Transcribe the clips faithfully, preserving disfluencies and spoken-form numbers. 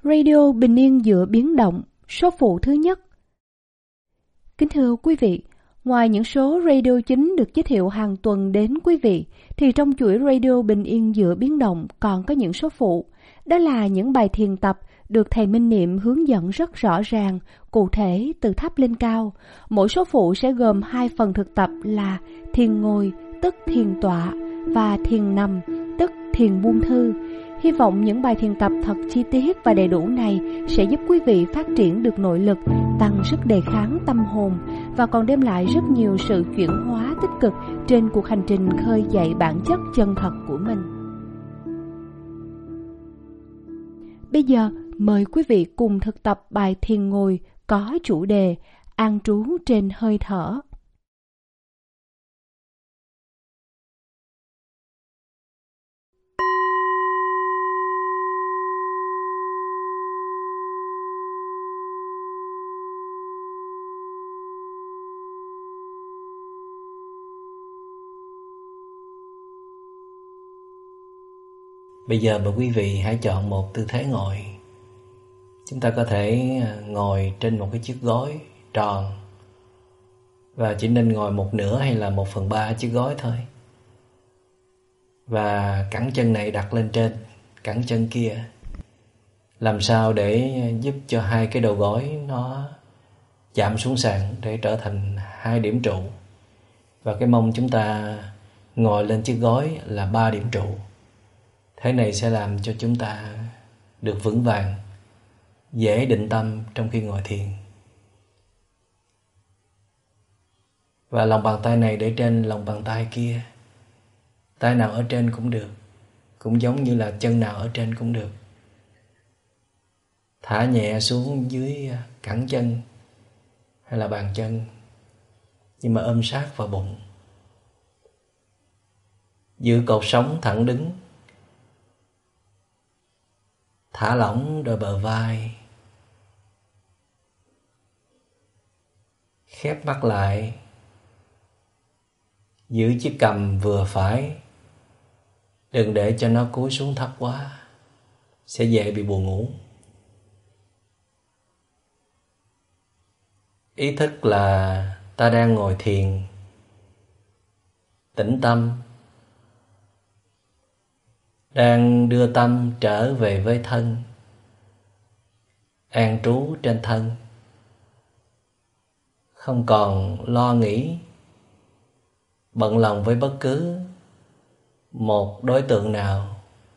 Radio bình yên giữa biến động, số phụ thứ nhất. Kính thưa quý vị, ngoài những số radio chính được giới thiệu hàng tuần đến quý vị, thì trong chuỗi radio bình yên giữa biến động còn có những số phụ. Đó là những bài thiền tập được thầy Minh Niệm hướng dẫn rất rõ ràng, cụ thể từ thấp lên cao. Mỗi số phụ sẽ gồm hai phần thực tập là thiền ngồi, tức thiền tọa, và thiền nằm, tức thiền buông thư. Hy vọng những bài thiền tập thật chi tiết và đầy đủ này sẽ giúp quý vị phát triển được nội lực, tăng sức đề kháng tâm hồn và còn đem lại rất nhiều sự chuyển hóa tích cực trên cuộc hành trình khơi dậy bản chất chân thật của mình. Bây giờ, mời quý vị cùng thực tập bài thiền ngồi có chủ đề an trú trên hơi thở. Bây giờ mời quý vị hãy chọn một tư thế ngồi. Chúng ta có thể ngồi trên một cái chiếc gối tròn, và chỉ nên ngồi một nửa hay là một phần ba chiếc gối thôi. Và cẳng chân này đặt lên trên cẳng chân kia, làm sao để giúp cho hai cái đầu gối nó chạm xuống sàn để trở thành hai điểm trụ. Và cái mông chúng ta ngồi lên chiếc gối là ba điểm trụ. Thế này sẽ làm cho chúng ta được vững vàng, dễ định tâm trong khi ngồi thiền. Và lòng bàn tay này để trên lòng bàn tay kia. Tay nào ở trên cũng được, cũng giống như là chân nào ở trên cũng được. Thả nhẹ xuống dưới cẳng chân hay là bàn chân, nhưng mà ôm sát vào bụng. Giữ cột sống thẳng đứng. Thả lỏng đôi bờ vai. Khép mắt lại. Giữ chiếc cằm vừa phải. Đừng để cho nó cúi xuống thấp quá, sẽ dễ bị buồn ngủ. Ý thức là ta đang ngồi thiền, tĩnh tâm, đang đưa tâm trở về với thân, an trú trên thân, không còn lo nghĩ, bận lòng với bất cứ một đối tượng nào,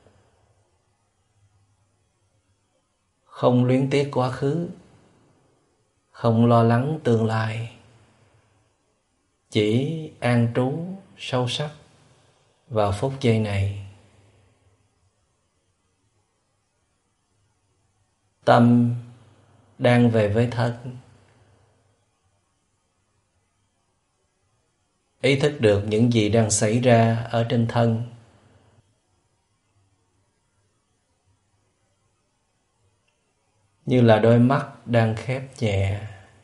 không luyến tiếc quá khứ, không lo lắng tương lai, chỉ an trú sâu sắc vào phút giây này. Tâm đang về với thân. Ý thức được những gì đang xảy ra ở trên thân. Như là đôi mắt đang khép nhẹ.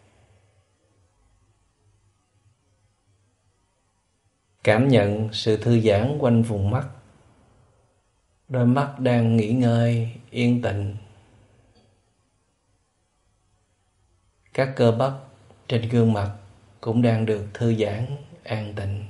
Cảm nhận sự thư giãn quanh vùng mắt. Đôi mắt đang nghỉ ngơi, yên tĩnh. Các cơ bắp trên gương mặt cũng đang được thư giãn, an tịnh.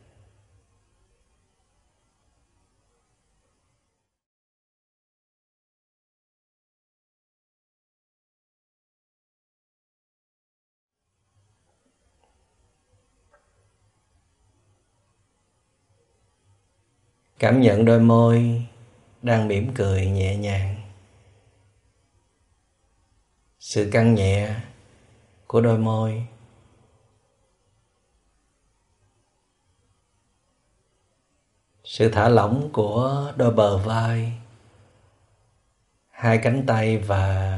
Cảm nhận đôi môi đang mỉm cười nhẹ nhàng. Sự căng nhẹ của đôi môi. Sự thả lỏng của đôi bờ vai, hai cánh tay và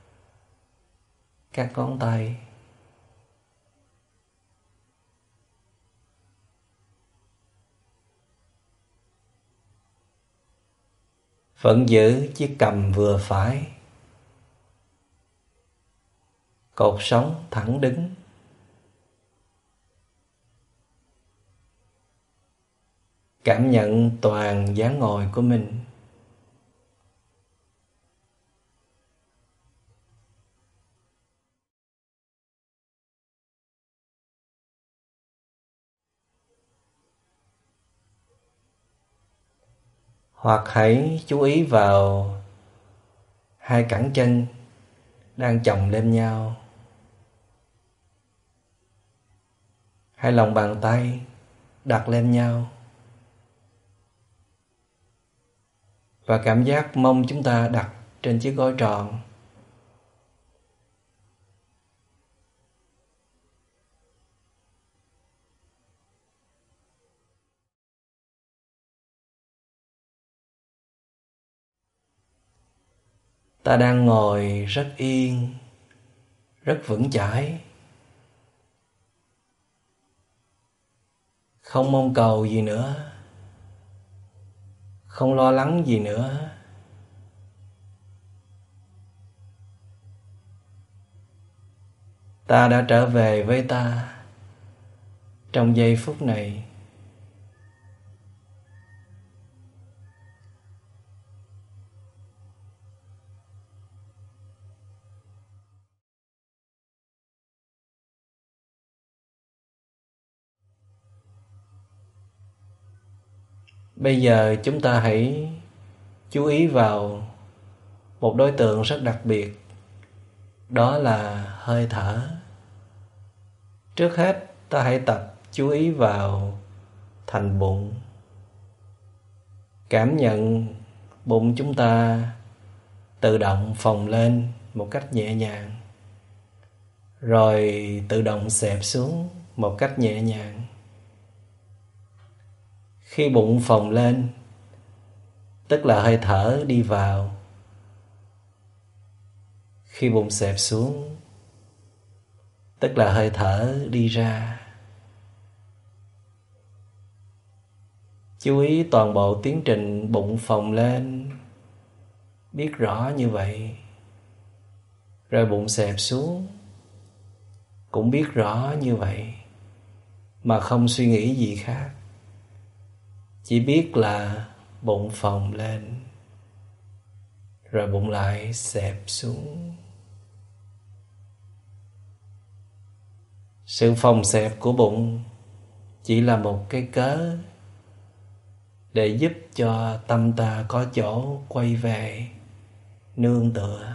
các ngón tay. Vẫn giữ chiếc cằm vừa phải. Cột sống thẳng đứng. Cảm nhận toàn dáng ngồi của mình. Hoặc hãy chú ý vào hai cẳng chân đang chồng lên nhau, hai lòng bàn tay đặt lên nhau, và cảm giác mông chúng ta đặt trên chiếc gối tròn. Ta đang ngồi rất yên, rất vững chãi, không mong cầu gì nữa, không lo lắng gì nữa. Ta đã trở về với ta trong giây phút này. Bây giờ chúng ta hãy chú ý vào một đối tượng rất đặc biệt, đó là hơi thở. Trước hết, ta hãy tập chú ý vào thành bụng. Cảm nhận bụng chúng ta tự động phồng lên một cách nhẹ nhàng, rồi tự động xẹp xuống một cách nhẹ nhàng. Khi bụng phồng lên, tức là hơi thở đi vào. Khi bụng xẹp xuống, tức là hơi thở đi ra. Chú ý toàn bộ tiến trình bụng phồng lên, biết rõ như vậy. Rồi bụng xẹp xuống, cũng biết rõ như vậy, mà không suy nghĩ gì khác. Chỉ biết là bụng phồng lên, rồi bụng lại xẹp xuống. Sự phồng xẹp của bụng chỉ là một cái cớ để giúp cho tâm ta có chỗ quay về, nương tựa,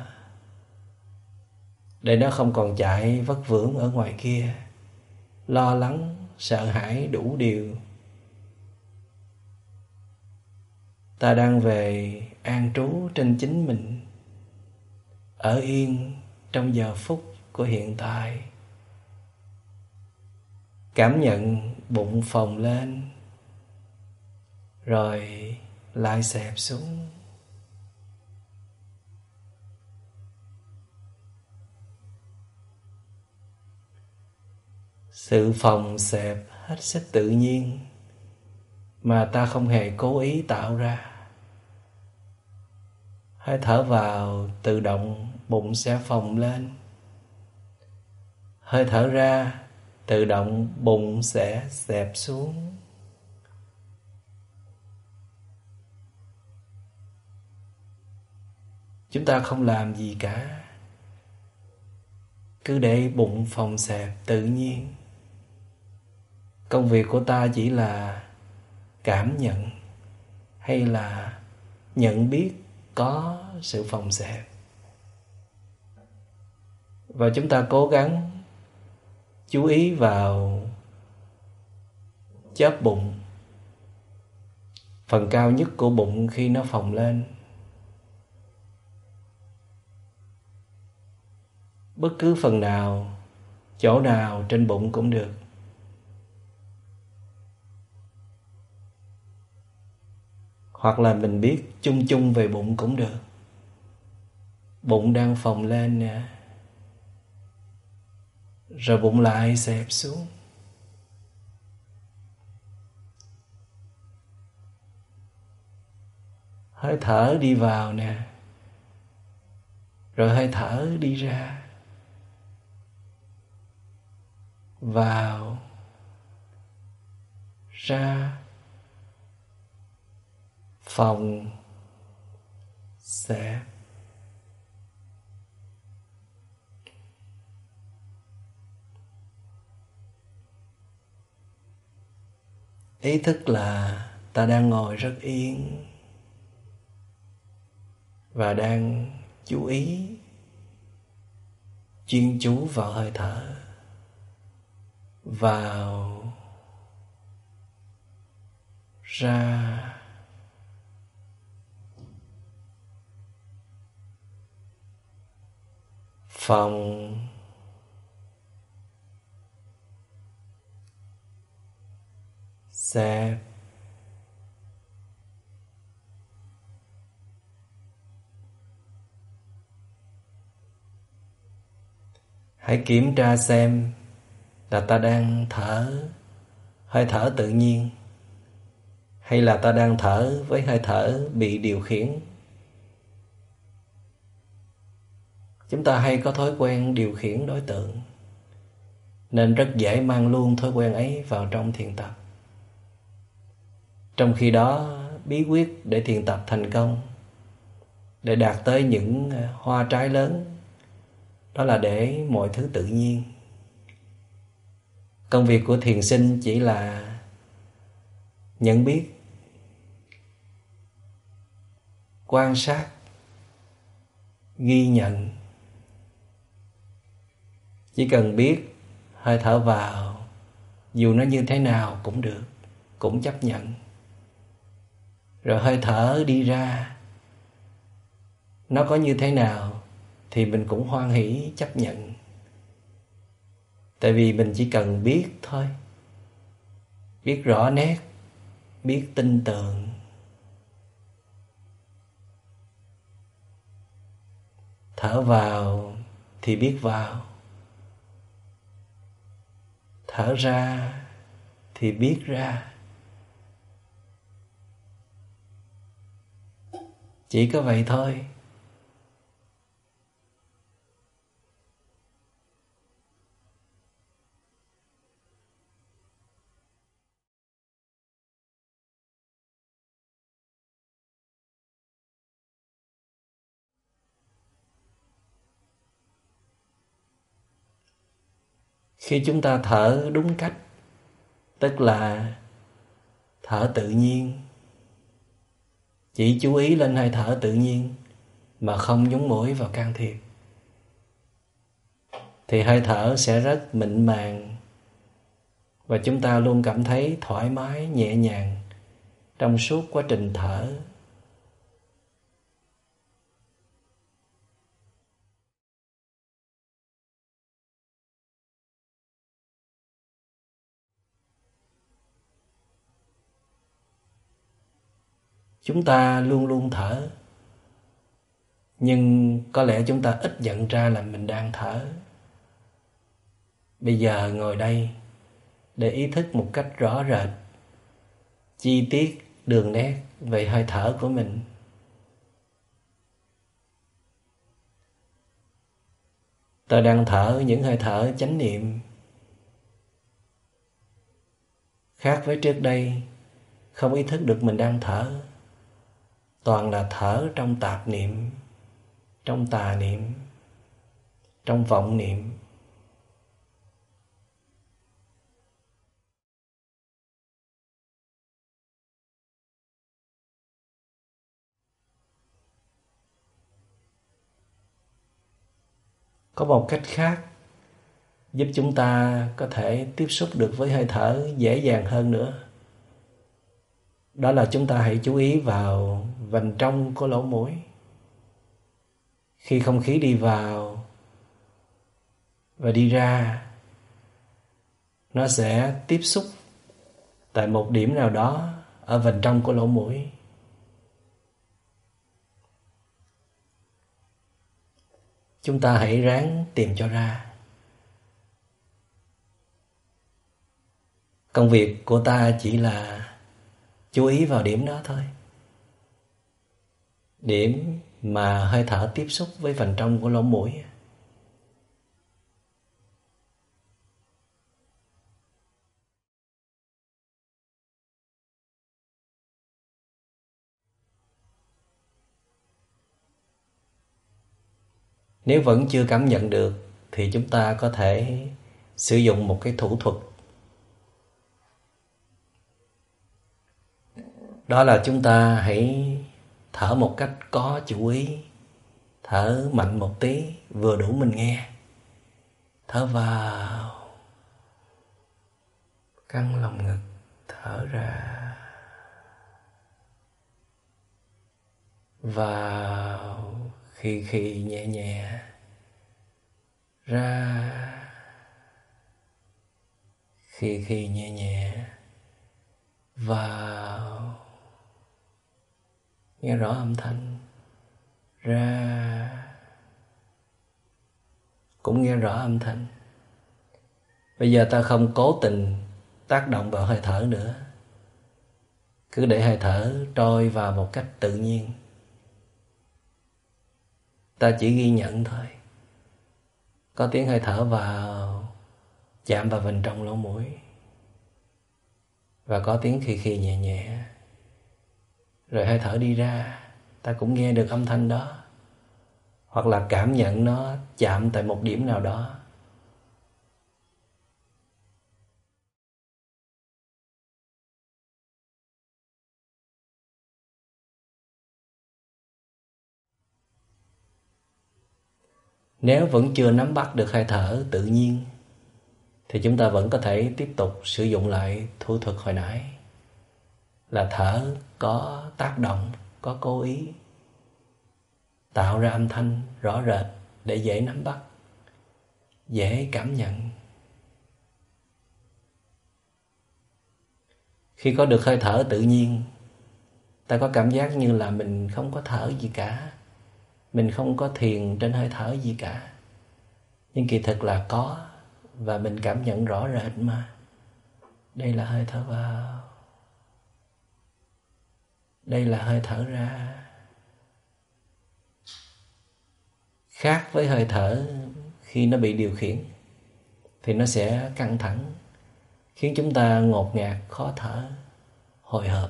để nó không còn chạy vất vưởng ở ngoài kia, lo lắng, sợ hãi đủ điều. Ta đang về an trú trên chính mình, ở yên trong giờ phút của hiện tại. Cảm nhận bụng phồng lên, rồi lại xẹp xuống. Sự phồng xẹp hết sức tự nhiên, mà ta không hề cố ý tạo ra. Hơi thở vào, tự động bụng sẽ phồng lên. Hơi thở ra, tự động bụng sẽ xẹp xuống. Chúng ta không làm gì cả, cứ để bụng phồng xẹp tự nhiên. Công việc của ta chỉ là cảm nhận hay là nhận biết có sự phồng xẹp. Và chúng ta cố gắng chú ý vào chóp bụng, phần cao nhất của bụng khi nó phồng lên. Bất cứ phần nào, chỗ nào trên bụng cũng được. Hoặc là mình biết chung chung về bụng cũng được. Bụng đang phồng lên nè, rồi bụng lại xẹp xuống. Hơi thở đi vào nè, rồi hơi thở đi ra. Vào, ra, phồng, xẹp. Ý thức là ta đang ngồi rất yên, và đang chú ý chuyên chú vào hơi thở, vào, ra, phòng, xẹp, hãy kiểm tra xem là ta đang thở hơi thở tự nhiên hay là ta đang thở với hơi thở bị điều khiển. Chúng ta hay có thói quen điều khiển đối tượng, nên rất dễ mang luôn thói quen ấy vào trong thiền tập. Trong khi đó, bí quyết để thiền tập thành công, để đạt tới những hoa trái lớn, đó là để mọi thứ tự nhiên. Công việc của thiền sinh chỉ là nhận biết, quan sát, ghi nhận. Chỉ cần biết hơi thở vào, dù nó như thế nào cũng được, cũng chấp nhận. Rồi hơi thở đi ra, nó có như thế nào thì mình cũng hoan hỷ chấp nhận. Tại vì mình chỉ cần biết thôi, biết rõ nét, biết tin tưởng. Thở vào thì biết vào, thở ra thì biết ra. Chỉ có vậy thôi. Khi chúng ta thở đúng cách, tức là thở tự nhiên, chỉ chú ý lên hơi thở tự nhiên mà không nhúng mũi vào can thiệp, thì hơi thở sẽ rất mịn màng và chúng ta luôn cảm thấy thoải mái, nhẹ nhàng trong suốt quá trình thở. Chúng ta luôn luôn thở, nhưng có lẽ chúng ta ít nhận ra là mình đang thở. Bây giờ ngồi đây để ý thức một cách rõ rệt, chi tiết, đường nét về hơi thở của mình. Ta đang thở những hơi thở chánh niệm, khác với trước đây không ý thức được mình đang thở, toàn là thở trong tạp niệm, trong tà niệm, trong vọng niệm. Có một cách khác giúp chúng ta có thể tiếp xúc được với hơi thở dễ dàng hơn nữa. Đó là chúng ta hãy chú ý vào vành trong của lỗ mũi. Khi không khí đi vào và đi ra, nó sẽ tiếp xúc tại một điểm nào đó ở vành trong của lỗ mũi. Chúng ta hãy ráng tìm cho ra. Công việc của ta chỉ là chú ý vào điểm đó thôi. Điểm mà hơi thở tiếp xúc với vành trong của lỗ mũi. Nếu vẫn chưa cảm nhận được thì chúng ta có thể sử dụng một cái thủ thuật. Đó là chúng ta hãy thở một cách có chủ ý. Thở mạnh một tí, vừa đủ mình nghe. Thở vào, căng lồng ngực, thở ra. Vào, khì khì nhẹ nhẹ. Ra, khì khì nhẹ nhẹ. Vào, nghe rõ âm thanh. Ra, cũng nghe rõ âm thanh. Bây giờ ta không cố tình tác động vào hơi thở nữa. Cứ để hơi thở trôi vào một cách tự nhiên. Ta chỉ ghi nhận thôi. Có tiếng hơi thở vào, chạm vào bên trong lỗ mũi. Và có tiếng khì khì nhẹ nhẹ. Rồi hơi thở đi ra, ta cũng nghe được âm thanh đó. Hoặc là cảm nhận nó chạm tại một điểm nào đó. Nếu vẫn chưa nắm bắt được hơi thở tự nhiên thì chúng ta vẫn có thể tiếp tục sử dụng lại thủ thuật hồi nãy, là thở có tác động, có cố ý, tạo ra âm thanh rõ rệt để dễ nắm bắt, dễ cảm nhận. Khi có được hơi thở tự nhiên, ta có cảm giác như là mình không có thở gì cả, mình không có thiền trên hơi thở gì cả. Nhưng kỳ thực là có, và mình cảm nhận rõ rệt mà. Đây là hơi thở vào, đây là hơi thở ra. Khác với hơi thở khi nó bị điều khiển thì nó sẽ căng thẳng, khiến chúng ta ngột ngạt, khó thở, hồi hộp.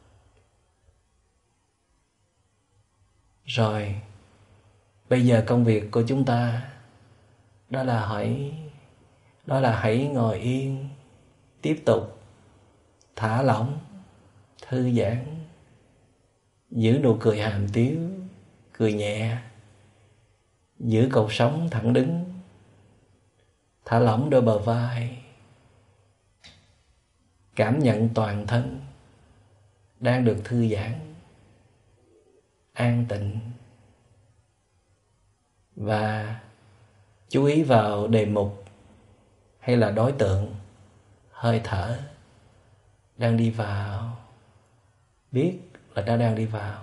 Rồi, bây giờ công việc của chúng ta đó là hãy đó là hãy ngồi yên, tiếp tục thả lỏng, thư giãn, giữ nụ cười hàm tiếu, cười nhẹ, giữ cột sống thẳng đứng, thả lỏng đôi bờ vai, cảm nhận toàn thân đang được thư giãn, an tịnh. Và chú ý vào đề mục hay là đối tượng hơi thở đang đi vào. Biết là nó đang đi vào.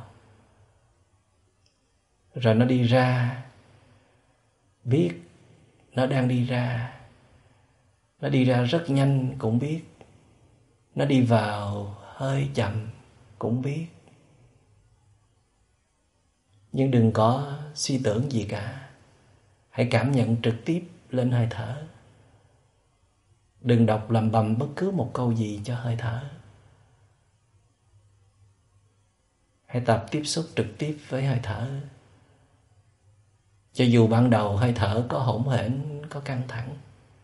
Rồi nó đi ra. Biết nó đang đi ra. Nó đi ra rất nhanh cũng biết. Nó đi vào hơi chậm cũng biết. Nhưng đừng có suy tưởng gì cả. Hãy cảm nhận trực tiếp lên hơi thở. Đừng đọc lầm bầm bất cứ một câu gì cho hơi thở. Hãy tập tiếp xúc trực tiếp với hơi thở. Cho dù ban đầu hơi thở có hỗn hển, có căng thẳng,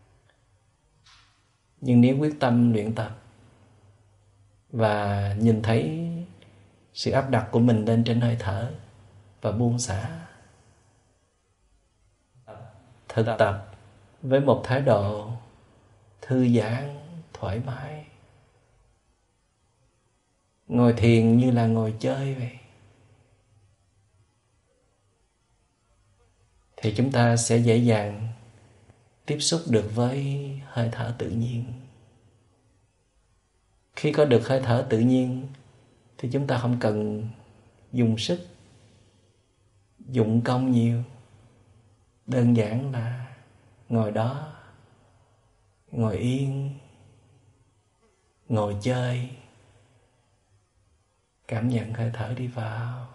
nhưng nếu quyết tâm luyện tập và nhìn thấy sự áp đặt của mình lên trên hơi thở và buông xả, thực tập với một thái độ thư giãn, thoải mái. Ngồi thiền như là ngồi chơi vậy, thì chúng ta sẽ dễ dàng tiếp xúc được với hơi thở tự nhiên. Khi có được hơi thở tự nhiên thì chúng ta không cần dùng sức, dụng công nhiều. Đơn giản là ngồi đó, ngồi yên, ngồi chơi, cảm nhận hơi thở đi vào,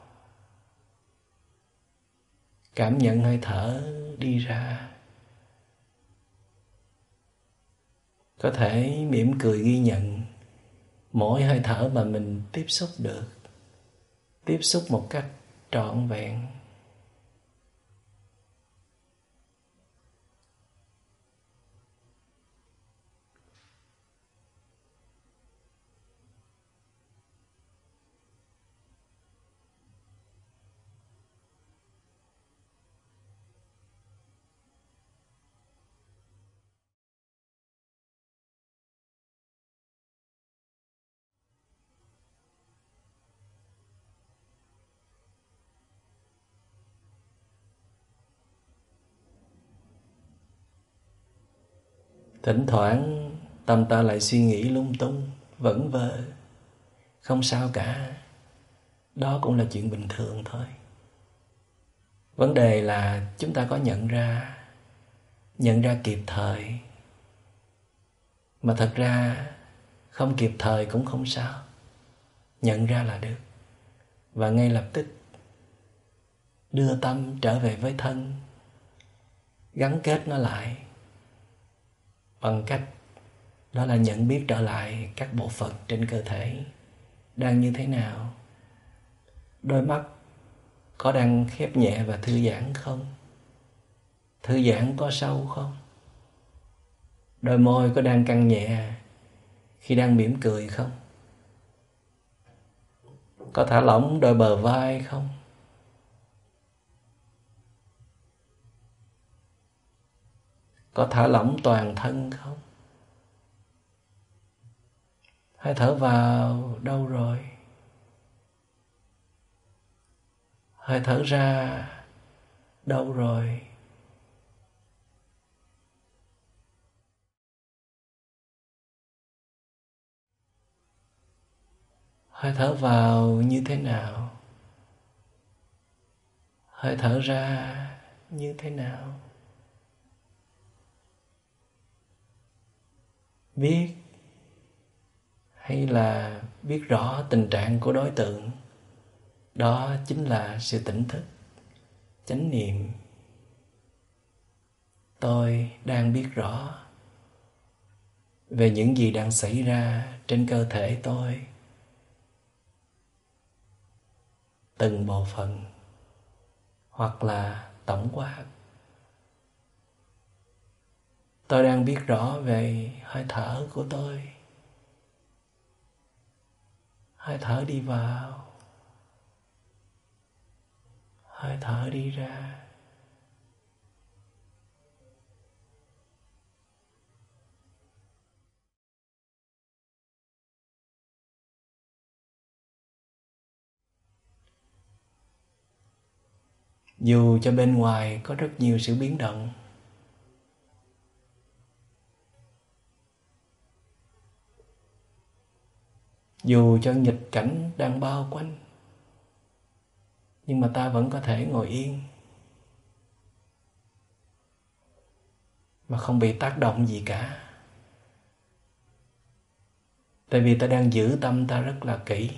cảm nhận hơi thở đi ra. Có thể mỉm cười ghi nhận mỗi hơi thở mà mình tiếp xúc được, tiếp xúc một cách trọn vẹn. Thỉnh thoảng tâm ta lại suy nghĩ lung tung, vẩn vơ. Không sao cả, đó cũng là chuyện bình thường thôi. Vấn đề là chúng ta có nhận ra, nhận ra kịp thời. Mà thật ra không kịp thời cũng không sao, nhận ra là được. Và ngay lập tức đưa tâm trở về với thân, gắn kết nó lại bằng cách đó là nhận biết trở lại các bộ phận trên cơ thể đang như thế nào. Đôi mắt có đang khép nhẹ và thư giãn không? Thư giãn có sâu không? Đôi môi có đang căng nhẹ khi đang mỉm cười không? Có thả lỏng đôi bờ vai không? Có thả lỏng toàn thân không? Hơi thở vào đâu rồi? Hơi thở ra đâu rồi? Hơi thở vào như thế nào? Hơi thở ra như thế nào? Biết hay là biết rõ tình trạng của đối tượng, đó chính là sự tỉnh thức, chánh niệm. Tôi đang biết rõ về những gì đang xảy ra trên cơ thể tôi, từng bộ phận hoặc là tổng quát. Tôi đang biết rõ về hơi thở của tôi. Hơi thở đi vào, hơi thở đi ra. Dù cho bên ngoài có rất nhiều sự biến động, dù cho nghịch cảnh đang bao quanh, nhưng mà ta vẫn có thể ngồi yên mà không bị tác động gì cả. Tại vì ta đang giữ tâm ta rất là kỹ,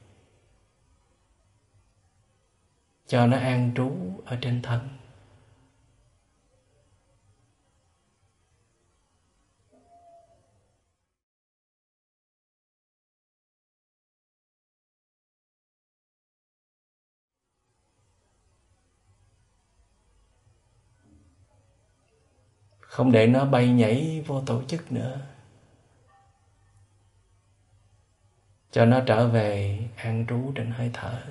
cho nó an trú ở trên thân. Không để nó bay nhảy vô tổ chức nữa, cho nó trở về an trú trên hơi thở.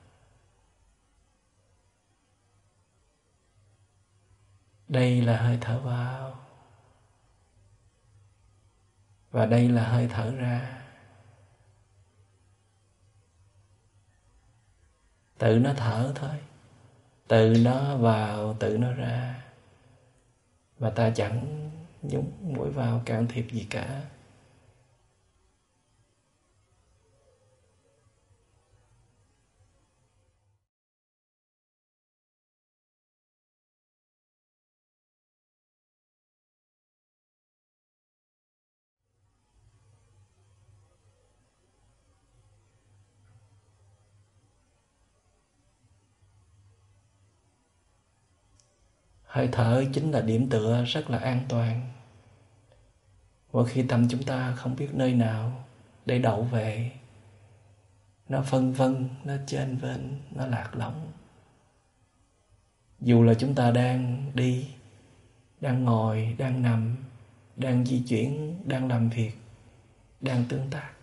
Đây là hơi thở vào, và đây là hơi thở ra. Tự nó thở thôi, tự nó vào, tự nó ra. Và ta chẳng nhúng mũi vào can thiệp gì cả. Hơi thở chính là điểm tựa rất là an toàn. Mỗi khi tâm chúng ta không biết nơi nào để đậu về, nó phân vân, nó chênh vênh, nó lạc lõng. Dù là chúng ta đang đi, đang ngồi, đang nằm, đang di chuyển, đang làm việc, đang tương tác,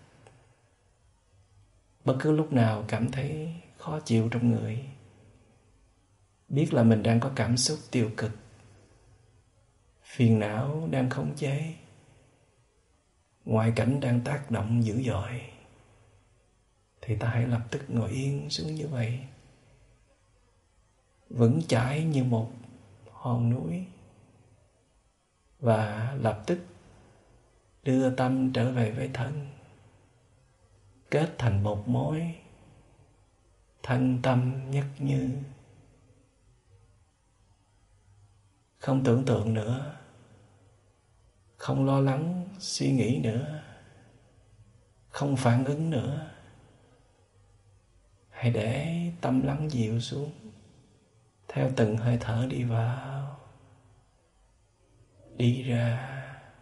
bất cứ lúc nào cảm thấy khó chịu trong người, biết là mình đang có cảm xúc tiêu cực, phiền não đang khống chế, ngoại cảnh đang tác động dữ dội, thì ta hãy lập tức ngồi yên xuống như vậy, vững chãi như một hòn núi, và lập tức đưa tâm trở về với thân, kết thành một mối, thân tâm nhất như. Không tưởng tượng nữa, không lo lắng suy nghĩ nữa, không phản ứng nữa. Hãy để tâm lắng dịu xuống, theo từng hơi thở đi vào, đi ra.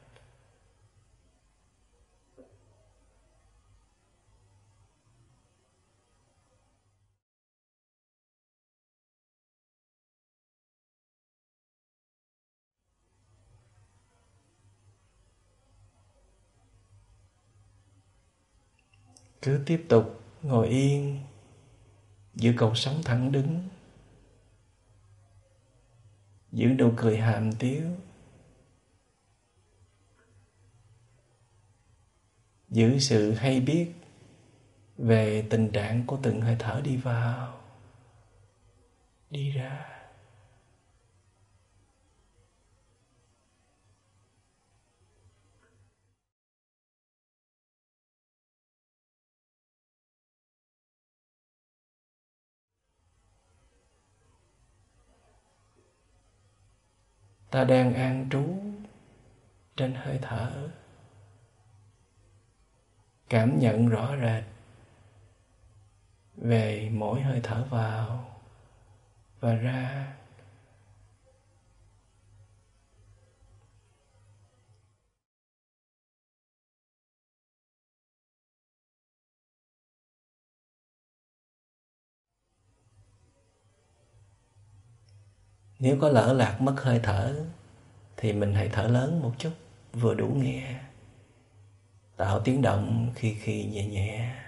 Cứ tiếp tục ngồi yên, giữ cột sống thẳng đứng, giữ nụ cười hàm tiếu, giữ sự hay biết về tình trạng của từng hơi thở đi vào, đi ra. Ta đang an trú trên hơi thở, cảm nhận rõ rệt về mỗi hơi thở vào và ra. Nếu có lỡ lạc mất hơi thở thì mình hãy thở lớn một chút, vừa đủ nghe, tạo tiếng động khi khi nhẹ nhẹ.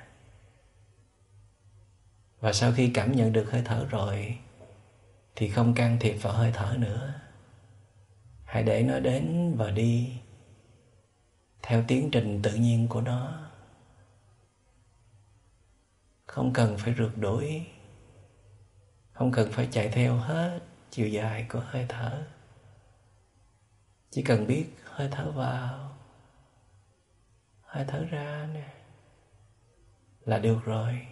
Và sau khi cảm nhận được hơi thở rồi thì không can thiệp vào hơi thở nữa. Hãy để nó đến và đi theo tiến trình tự nhiên của nó. Không cần phải rượt đuổi, không cần phải chạy theo hết chiều dài của hơi thở. Chỉ cần biết hơi thở vào, hơi thở ra nè là được rồi.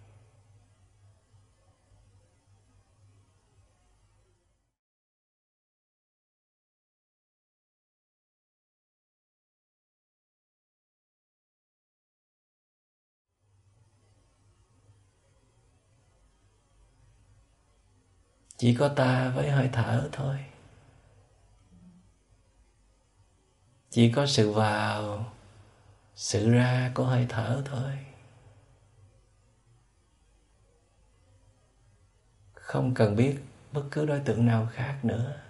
Chỉ có ta với hơi thở thôi. Chỉ có sự vào, sự ra của hơi thở thôi. Không cần biết bất cứ đối tượng nào khác nữa.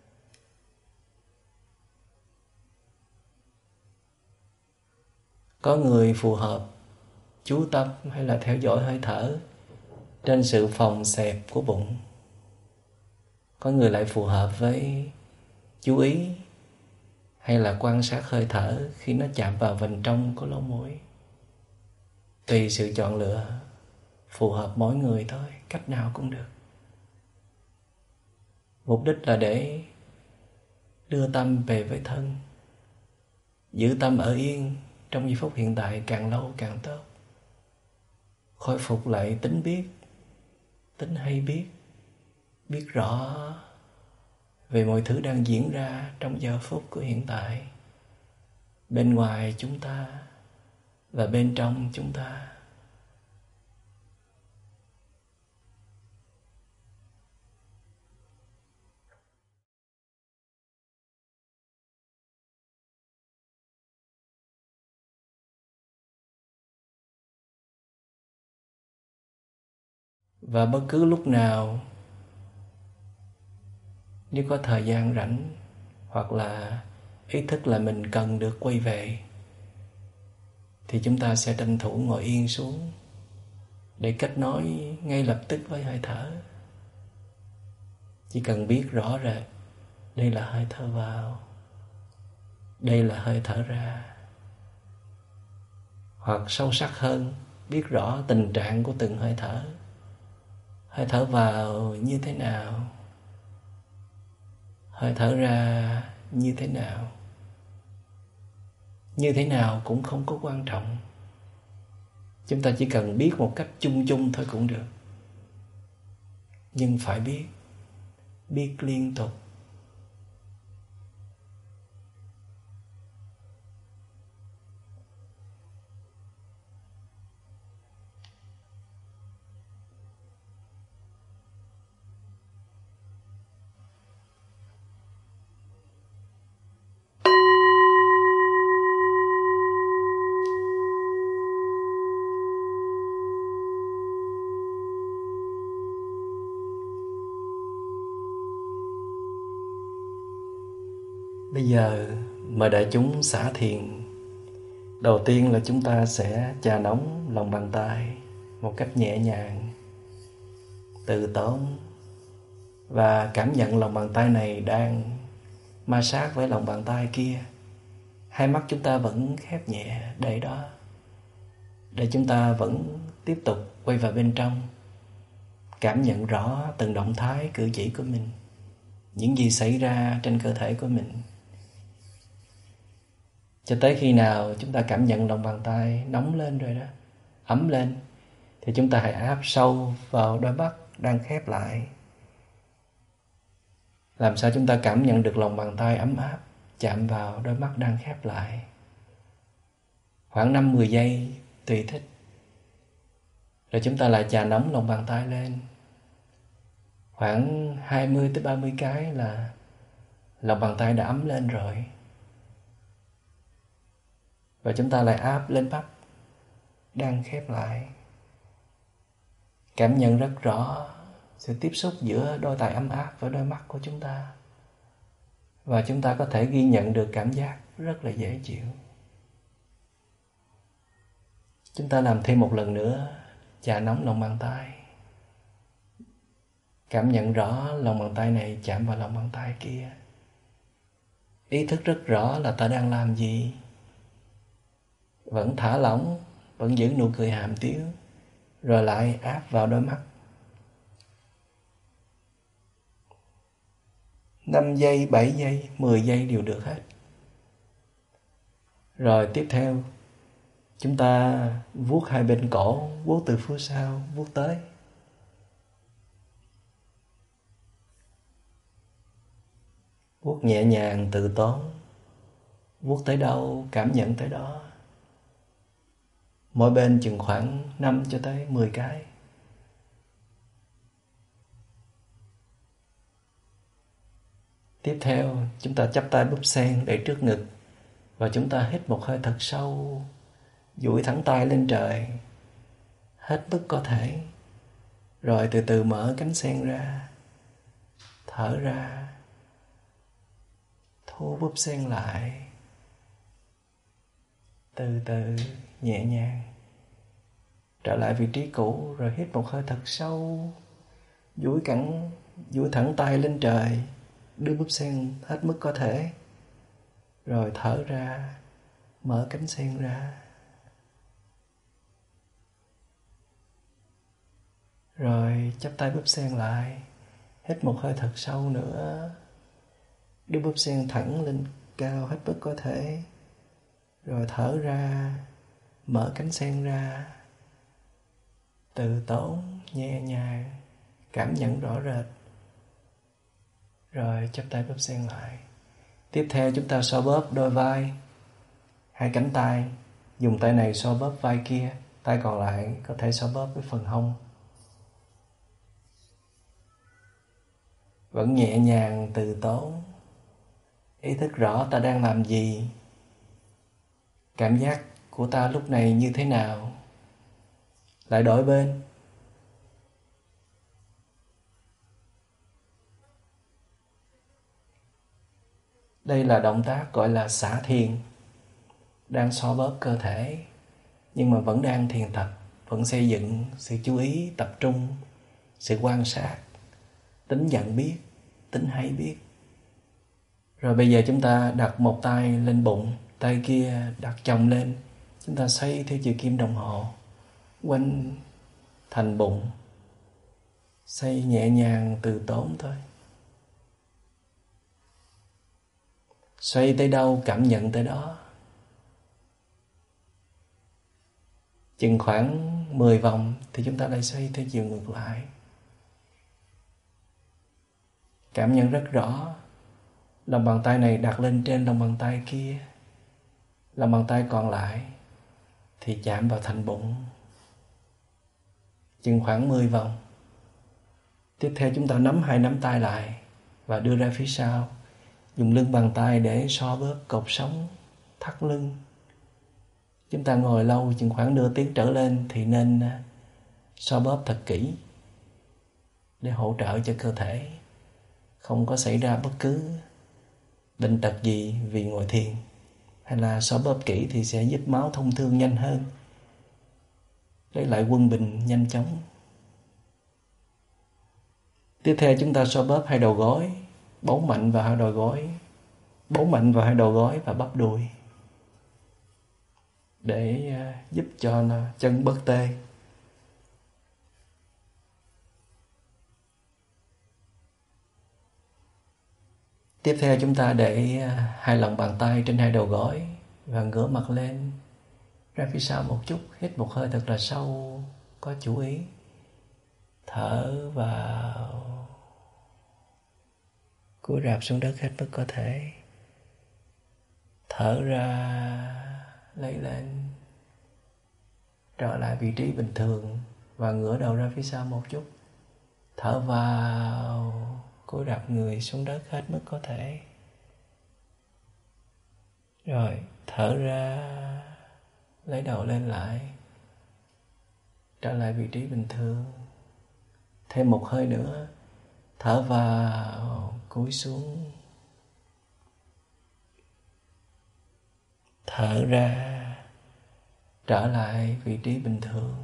Có người phù hợp chú tâm hay là theo dõi hơi thở trên sự phồng xẹp của bụng. Có người lại phù hợp với chú ý hay là quan sát hơi thở khi nó chạm vào vành trong của lỗ mũi. Tùy sự chọn lựa, phù hợp mỗi người thôi, cách nào cũng được. Mục đích là để đưa tâm về với thân, giữ tâm ở yên trong giây phút hiện tại càng lâu càng tốt. Khôi phục lại tính biết, tính hay biết, biết rõ về mọi thứ đang diễn ra trong giờ phút của hiện tại, bên ngoài chúng ta và bên trong chúng ta. Và bất cứ lúc nào, nếu có thời gian rảnh hoặc là ý thức là mình cần được quay về, thì chúng ta sẽ tranh thủ ngồi yên xuống để kết nối ngay lập tức với hơi thở. Chỉ cần biết rõ rệt đây là hơi thở vào, đây là hơi thở ra. Hoặc sâu sắc hơn, biết rõ tình trạng của từng hơi thở. Hơi thở vào như thế nào, hơi thở ra như thế nào. Như thế nào cũng không có quan trọng. Chúng ta chỉ cần biết một cách chung chung thôi cũng được. Nhưng phải biết, biết liên tục. Bây giờ mời đại chúng xả thiền. Đầu tiên là chúng ta sẽ chà nóng lòng bàn tay một cách nhẹ nhàng, từ tốn, và cảm nhận lòng bàn tay này đang ma sát với lòng bàn tay kia. Hai mắt chúng ta vẫn khép nhẹ để đó, để chúng ta vẫn tiếp tục quay vào bên trong, cảm nhận rõ từng động thái cử chỉ của mình, những gì xảy ra trên cơ thể của mình. Cho tới khi nào chúng ta cảm nhận lòng bàn tay nóng lên rồi đó, ấm lên, thì chúng ta hãy áp sâu vào đôi mắt đang khép lại. Làm sao chúng ta cảm nhận được lòng bàn tay ấm áp chạm vào đôi mắt đang khép lại. Khoảng năm mười giây tùy thích. Rồi chúng ta lại chà nóng lòng bàn tay lên. Khoảng hai mươi tới ba mươi cái là lòng bàn tay đã ấm lên rồi. Và chúng ta lại áp lên mắt đang khép lại. Cảm nhận rất rõ sự tiếp xúc giữa đôi tay ấm áp với đôi mắt của chúng ta. Và chúng ta có thể ghi nhận được cảm giác rất là dễ chịu. Chúng ta làm thêm một lần nữa, chà nóng lòng bàn tay. Cảm nhận rõ lòng bàn tay này chạm vào lòng bàn tay kia. Ý thức rất rõ là ta đang làm gì. Vẫn thả lỏng, vẫn giữ nụ cười hàm tiếu, rồi lại áp vào đôi mắt. năm giây, bảy giây, mười giây đều được hết. Rồi tiếp theo, chúng ta vuốt hai bên cổ, vuốt từ phía sau, vuốt tới. Vuốt nhẹ nhàng, từ tốn. Vuốt tới đâu, cảm nhận tới đó. Mỗi bên chừng khoảng năm cho tới mười cái. Tiếp theo, chúng ta chắp tay búp sen để trước ngực. Và chúng ta hít một hơi thật sâu, duỗi thẳng tay lên trời, hết mức có thể. Rồi từ từ mở cánh sen ra, thở ra, thu búp sen lại. Từ từ, nhẹ nhàng, trở lại vị trí cũ. Rồi hít một hơi thật sâu, duỗi cẳng, duỗi thẳng tay lên trời, đưa búp sen hết mức có thể. Rồi thở ra, mở cánh sen ra. Rồi chắp tay búp sen lại, hít một hơi thật sâu nữa, đưa búp sen thẳng lên cao hết mức có thể. Rồi thở ra, mở cánh sen ra. Từ tốn, nhẹ nhàng, cảm nhận rõ rệt. Rồi chắp tay búp sen lại. Tiếp theo chúng ta xoa bóp đôi vai, hai cánh tay. Dùng tay này xoa bóp vai kia, tay còn lại có thể xoa bóp với phần hông. Vẫn nhẹ nhàng, từ tốn. Ý thức rõ ta đang làm gì. Cảm giác của ta lúc này như thế nào. Lại đổi bên. Đây là động tác gọi là xả thiền. Đang xoa bóp cơ thể, nhưng mà vẫn đang thiền tập. Vẫn xây dựng sự chú ý, tập trung, sự quan sát, tính nhận biết, tính hay biết. Rồi bây giờ chúng ta đặt một tay lên bụng, tay kia đặt chồng lên. Chúng ta xoay theo chiều kim đồng hồ quanh thành bụng. Xoay nhẹ nhàng, từ tốn thôi. Xoay tới đâu cảm nhận tới đó. Chừng khoảng mười vòng thì chúng ta lại xoay theo chiều ngược lại. Cảm nhận rất rõ lòng bàn tay này đặt lên trên lòng bàn tay kia. Lòng bàn tay còn lại thì chạm vào thành bụng. Chừng khoảng mười vòng. Tiếp theo chúng ta nắm hai nắm tay lại và đưa ra phía sau. Dùng lưng bàn tay để xoa bóp cột sống, thắt lưng. Chúng ta ngồi lâu chừng khoảng nửa tiếng trở lên thì nên xoa bóp thật kỹ để hỗ trợ cho cơ thể không có xảy ra bất cứ bệnh tật gì vì ngồi thiền. Hay là xoa bóp kỹ thì sẽ giúp máu thông thương nhanh hơn, lấy lại quân bình nhanh chóng. Tiếp theo chúng ta xoa bóp hai đầu gối, bấu mạnh vào hai đầu gối, bấu mạnh vào hai đầu gối và bắp đùi để giúp cho chân bớt tê. Tiếp theo chúng ta để hai lòng bàn tay trên hai đầu gối và ngửa mặt lên ra phía sau một chút. Hít một hơi thật là sâu, có chú ý. Thở vào, cúi rạp xuống đất hết mức có thể. Thở ra, lấy lên, trở lại vị trí bình thường và ngửa đầu ra phía sau một chút. Thở vào, cúi rạp người xuống đất hết mức có thể. Rồi, thở ra, lấy đầu lên lại, trở lại vị trí bình thường. Thêm một hơi nữa. Thở vào, cúi xuống. Thở ra, trở lại vị trí bình thường.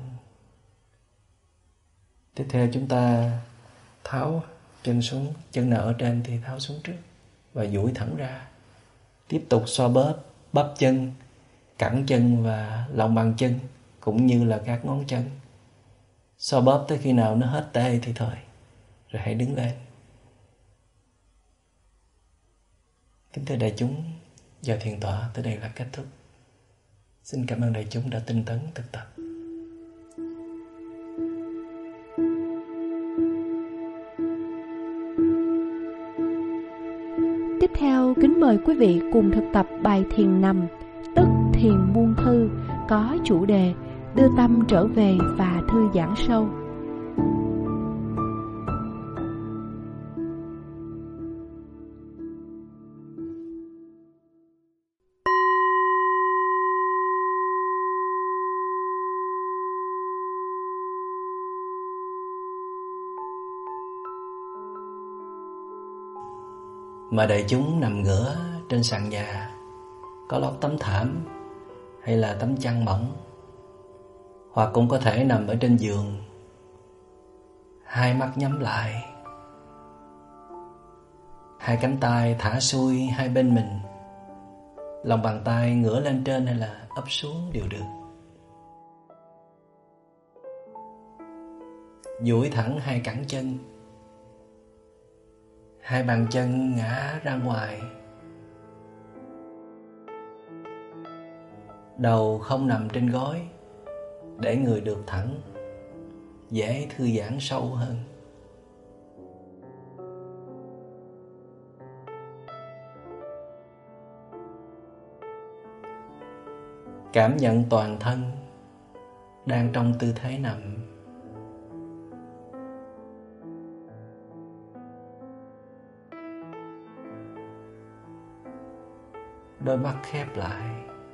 Tiếp theo chúng ta tháo chân xuống, chân nào ở trên thì tháo xuống trước và duỗi thẳng ra. Tiếp tục xoa bóp bắp chân, cẳng chân và lòng bàn chân cũng như là các ngón chân. Xoa bóp tới khi nào nó hết tê thì thôi, rồi hãy đứng lên. Kính thưa đại chúng, giờ thiền tọa tới đây là kết thúc. Xin cảm ơn đại chúng đã tinh tấn thực tập. Tiếp theo, kính mời quý vị cùng thực tập bài thiền nằm, tức thiền buông thư, có chủ đề đưa tâm trở về và thư giãn sâu. Mà đại chúng nằm ngửa trên sàn nhà, có lót tấm thảm hay là tấm chăn mỏng, hoặc cũng có thể nằm ở trên giường, hai mắt nhắm lại, hai cánh tay thả xuôi hai bên mình, lòng bàn tay ngửa lên trên hay là ấp xuống đều được. Duỗi thẳng hai cẳng chân, hai bàn chân ngã ra ngoài, đầu không nằm trên gối, để người được thẳng, dễ thư giãn sâu hơn. Cảm nhận toàn thân đang trong tư thế nằm. Đôi mắt khép lại.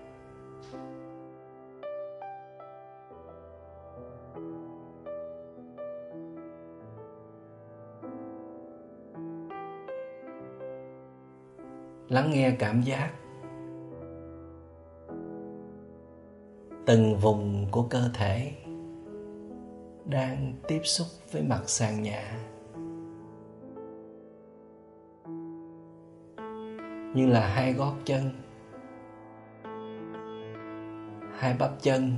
Lắng nghe cảm giác từng vùng của cơ thể đang tiếp xúc với mặt sàn nhà, như là hai gót chân, hai bắp chân,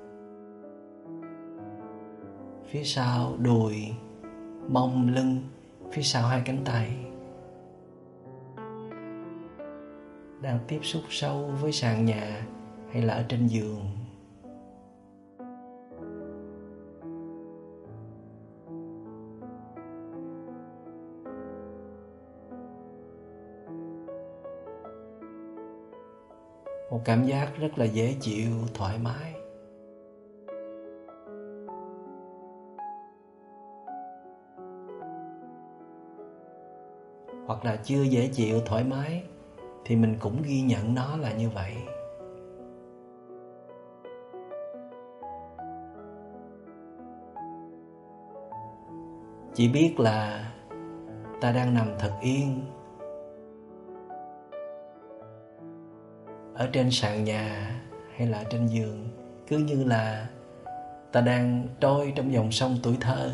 phía sau đùi, mông lưng, phía sau hai cánh tay đang tiếp xúc sâu với sàn nhà hay là ở trên giường. một cảm giác rất là dễ chịu, thoải mái. Hoặc là chưa dễ chịu, thoải mái thì mình cũng ghi nhận nó là như vậy. Chỉ biết là ta đang nằm thật yên ở trên sàn nhà hay là trên giường, cứ như là ta đang trôi trong dòng sông tuổi thơ.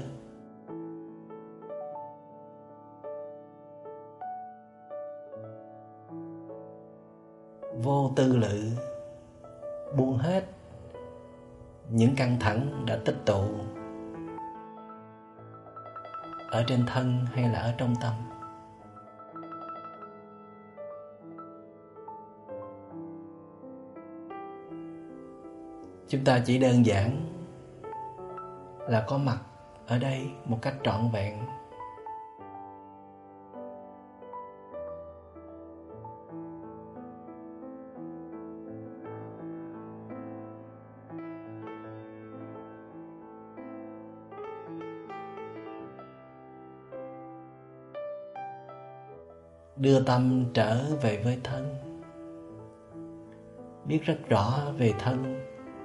Vô tư lự, buông hết những căng thẳng đã tích tụ ở trên thân hay là ở trong tâm. Chúng ta chỉ đơn giản là có mặt ở đây một cách trọn vẹn. Đưa tâm trở về với thân, biết rất rõ về thân.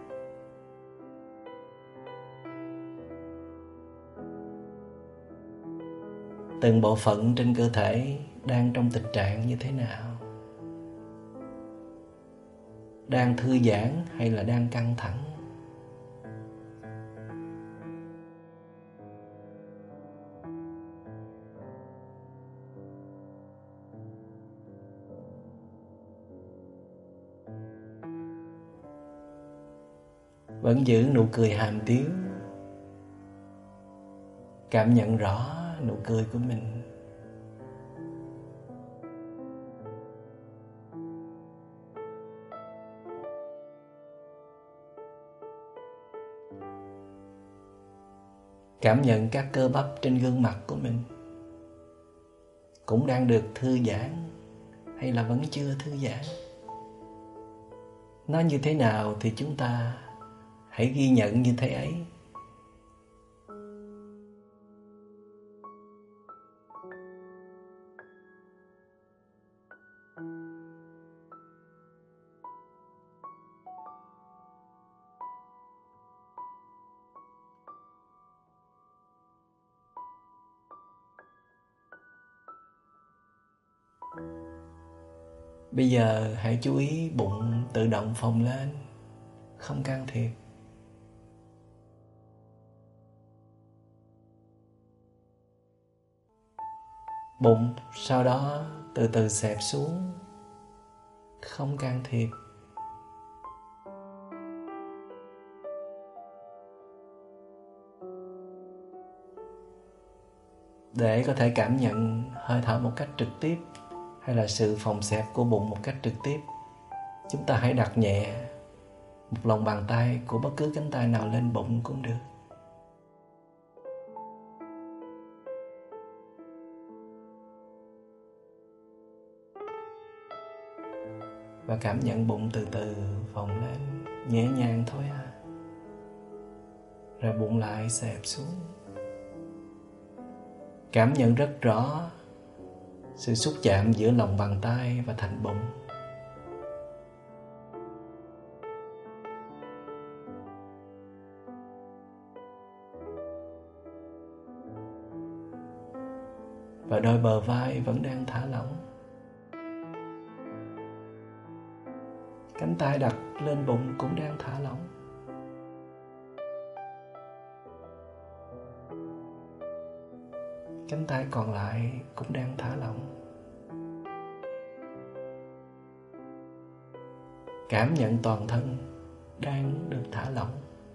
Từng bộ phận trên cơ thể đang trong tình trạng như thế nào? Đang thư giãn hay là đang căng thẳng? Vẫn giữ nụ cười hàm tiếu, cảm nhận rõ nụ cười của mình. Cảm nhận các cơ bắp trên gương mặt của mình cũng đang được thư giãn hay là vẫn chưa thư giãn. Nó như thế nào thì chúng ta hãy ghi nhận như thế ấy. Bây giờ hãy chú ý bụng tự động phồng lên, không can thiệp. Bụng sau đó từ từ xẹp xuống, không can thiệp. Để có thể cảm nhận hơi thở một cách trực tiếp hay là sự phồng xẹp của bụng một cách trực tiếp, chúng ta hãy đặt nhẹ một lòng bàn tay của bất cứ cánh tay nào lên bụng cũng được. Và cảm nhận bụng từ từ phồng lên, nhẹ nhàng thôi à. Rồi bụng lại xẹp xuống. Cảm nhận rất rõ sự xúc chạm giữa lòng bàn tay và thành bụng. Và đôi bờ vai vẫn đang thả lỏng. Cánh tay đặt lên bụng cũng đang thả lỏng. Cánh tay còn lại cũng đang thả lỏng. Cảm nhận toàn thân đang được thả lỏng.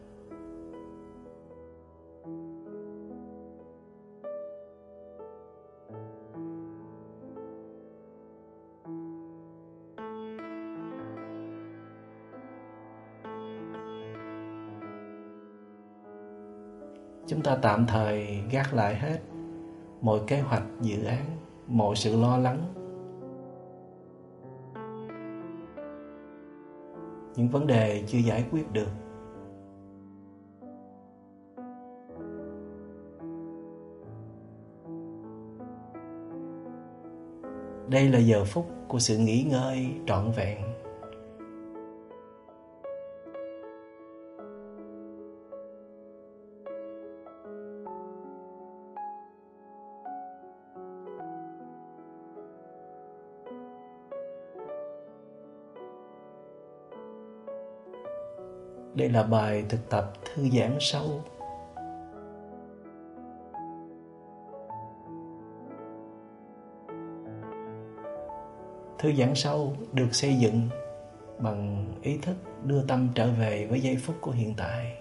Chúng ta tạm thời gác lại hết mọi kế hoạch, dự án, mọi sự lo lắng. những vấn đề chưa giải quyết được. Đây là giờ phút của sự nghỉ ngơi trọn vẹn. Đây là bài thực tập thư giãn sâu. Thư giãn sâu được xây dựng bằng ý thức đưa tâm trở về với giây phút của hiện tại.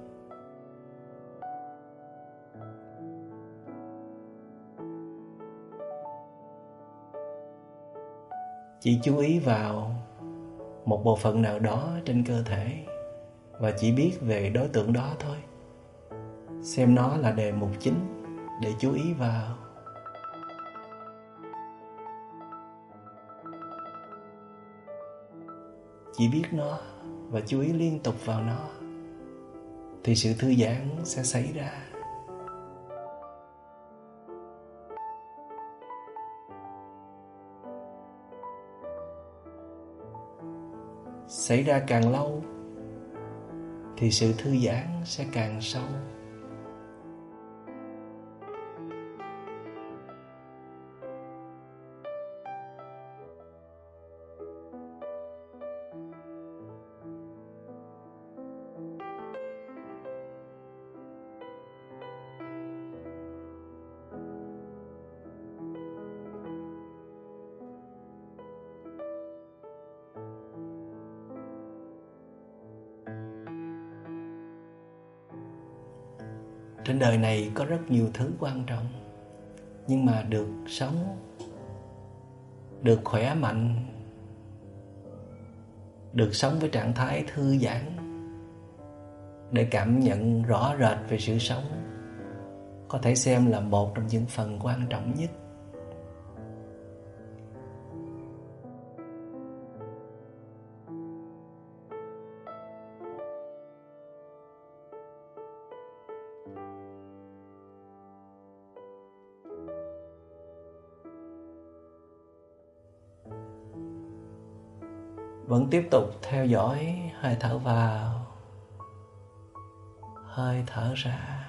Chỉ chú ý vào một bộ phận nào đó trên cơ thể và chỉ biết về đối tượng đó thôi. Xem nó là đề mục chính để chú ý vào. Chỉ biết nó và chú ý liên tục vào nó thì sự thư giãn sẽ xảy ra. Xảy ra càng lâu thì sự thư giãn sẽ càng sâu. Trên đời này có rất nhiều thứ quan trọng, nhưng mà được sống, được khỏe mạnh, được sống với trạng thái thư giãn để cảm nhận rõ rệt về sự sống có thể xem là một trong những phần quan trọng nhất. Vẫn tiếp tục theo dõi hơi thở vào, hơi thở ra.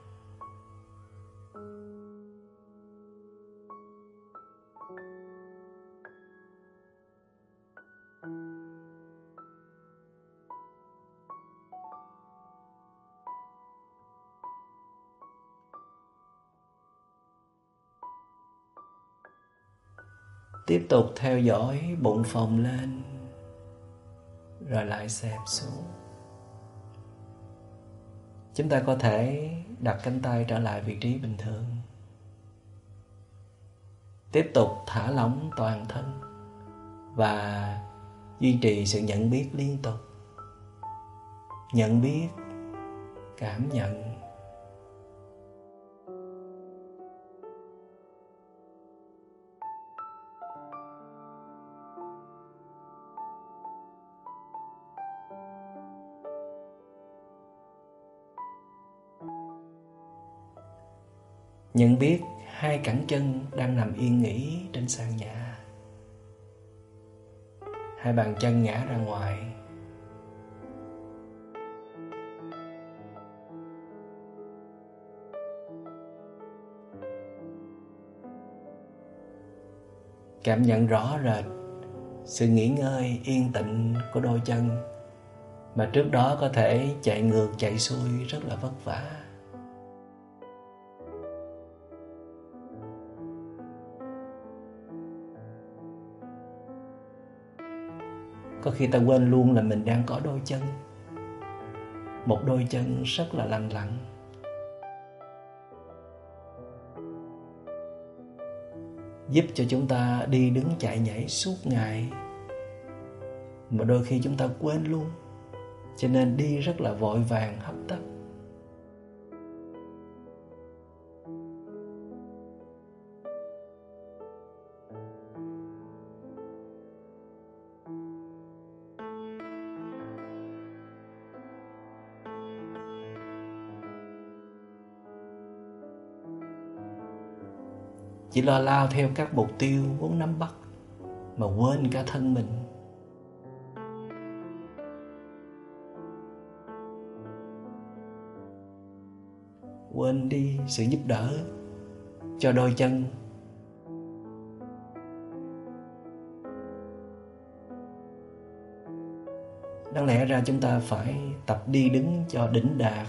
Tiếp tục theo dõi bụng phồng lên rồi lại xẹp xuống. Chúng ta có thể đặt cánh tay trở lại vị trí bình thường. Tiếp tục thả lỏng toàn thân và duy trì sự nhận biết liên tục. Nhận biết, cảm nhận. Nhận biết hai cẳng chân đang nằm yên nghỉ trên sàn nhà. Hai bàn chân ngã ra ngoài. Cảm nhận rõ rệt sự nghỉ ngơi yên tĩnh của đôi chân mà trước đó có thể chạy ngược chạy xuôi rất là vất vả. Có khi ta quên luôn là mình đang có đôi chân. Một đôi chân rất là lành lặn. Giúp cho chúng ta đi đứng chạy nhảy suốt ngày. Mà đôi khi chúng ta quên luôn, cho nên đi rất là vội vàng hấp tấp. chỉ lo lao theo các mục tiêu muốn nắm bắt mà quên cả thân mình. Quên đi sự giúp đỡ cho đôi chân. Đáng lẽ ra chúng ta phải tập đi đứng cho đỉnh đạt,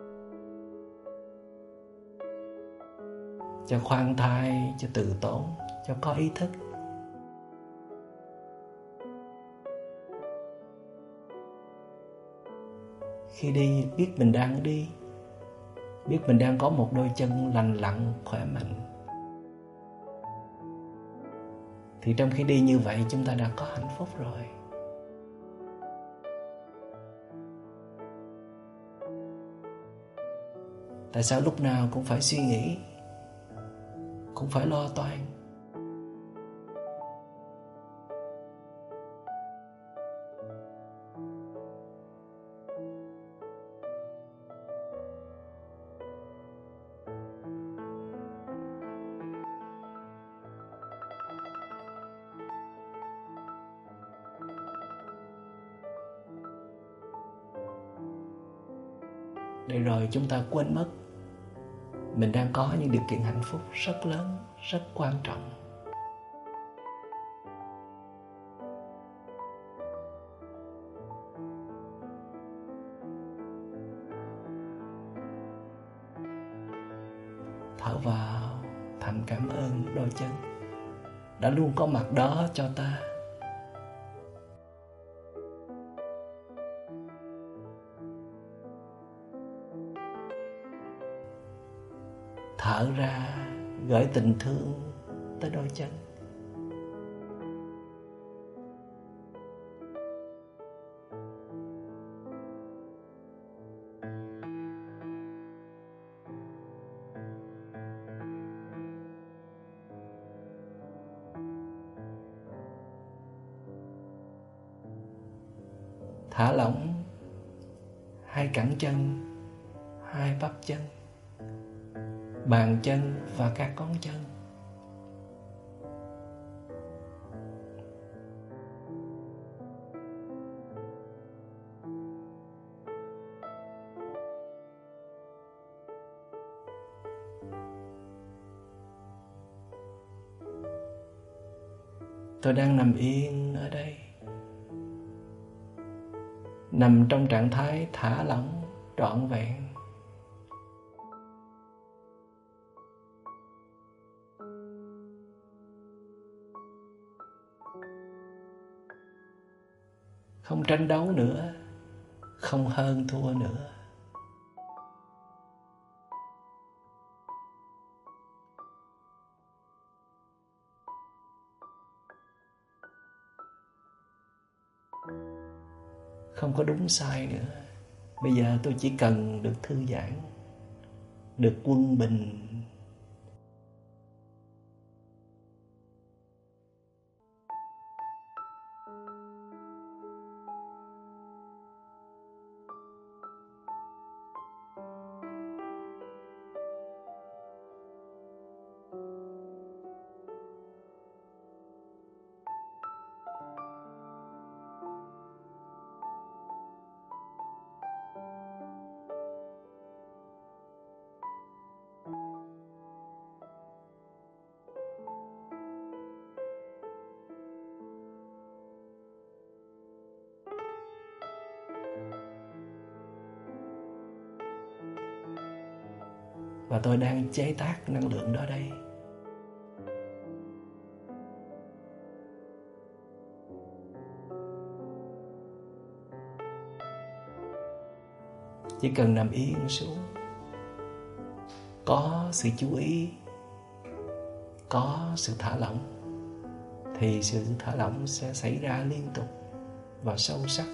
cho khoan thai, cho từ tốn, cho có ý thức. Khi đi biết mình đang đi, biết mình đang có một đôi chân lành lặn, khỏe mạnh, thì trong khi đi như vậy chúng ta đã có hạnh phúc rồi. Tại sao lúc nào cũng phải suy nghĩ, cũng phải lo toan? Để rồi chúng ta quên mất mình đang có những điều kiện hạnh phúc rất lớn, rất quan trọng. Thở vào, thầm cảm ơn đôi chân đã luôn có mặt đó cho ta. Thở ra, gửi tình thương tới đôi chân. Thả lỏng hai cẳng chân, hai bắp chân, bàn chân và các ngón chân. Tôi đang nằm yên ở đây, nằm trong trạng thái thả lỏng trọn vẹn. Không tranh đấu nữa, không hơn thua nữa. Không có đúng sai nữa. Bây giờ tôi chỉ cần được thư giãn, được quân bình. Và tôi đang chế tác năng lượng đó đây. Chỉ cần nằm yên xuống, có sự chú ý, có sự thả lỏng, thì sự thả lỏng sẽ xảy ra liên tục và sâu sắc.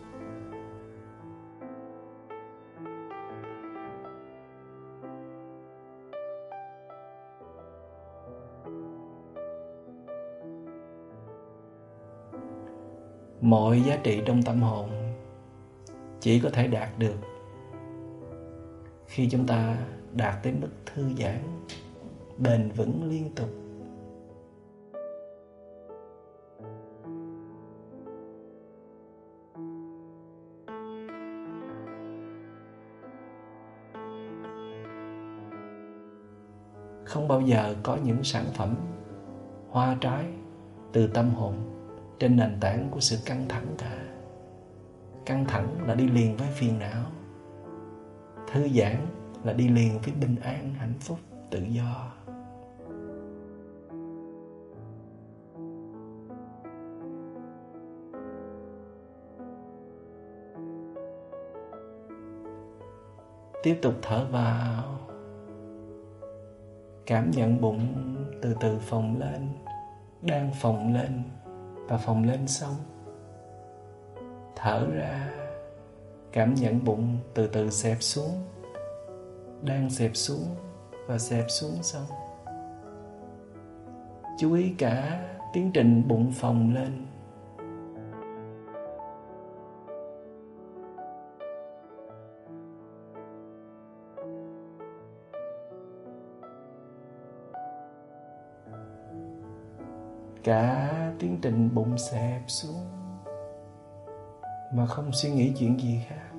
Mọi giá trị trong tâm hồn chỉ có thể đạt được khi chúng ta đạt tới mức thư giãn, bền vững liên tục. Không bao giờ có những sản phẩm hoa trái từ tâm hồn trên nền tảng của sự căng thẳng cả. Căng thẳng là đi liền với phiền não, thư giãn là đi liền với bình an, hạnh phúc, tự do. Tiếp tục thở vào, cảm nhận bụng từ từ phồng lên, đang phồng lên và phồng lên xong. Thở ra, cảm nhận bụng từ từ xẹp xuống, đang xẹp xuống và xẹp xuống xong. Chú ý cả tiến trình bụng phồng lên. Cả tiến trình bụng xẹp xuống mà không suy nghĩ chuyện gì khác.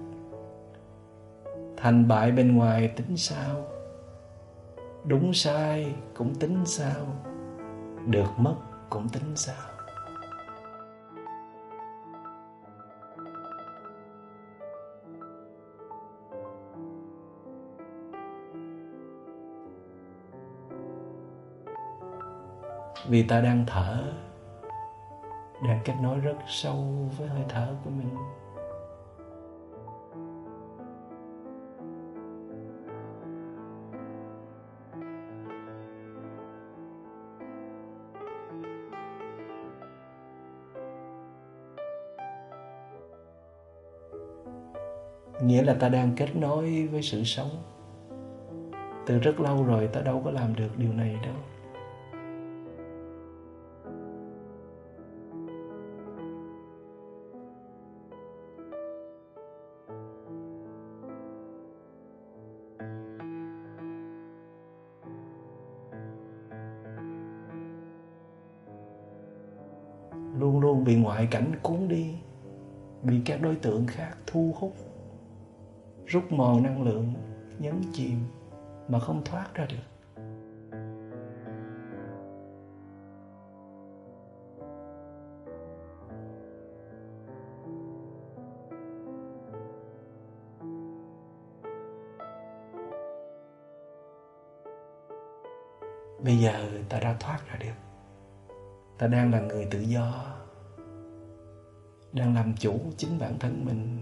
Thành bại bên ngoài tính sao, đúng sai cũng tính sao, được mất cũng tính sao. Vì ta đang thở, đang kết nối rất sâu với hơi thở của mình. Nghĩa là ta đang kết nối với sự sống. Từ rất lâu rồi ta đâu có làm được điều này đâu. Luôn luôn bị ngoại cảnh cuốn đi, bị các đối tượng khác thu hút, rút mòn năng lượng, nhấn chìm mà không thoát ra được. Bây giờ ta đã thoát ra được. Ta đang là người tự do, đang làm chủ chính bản thân mình.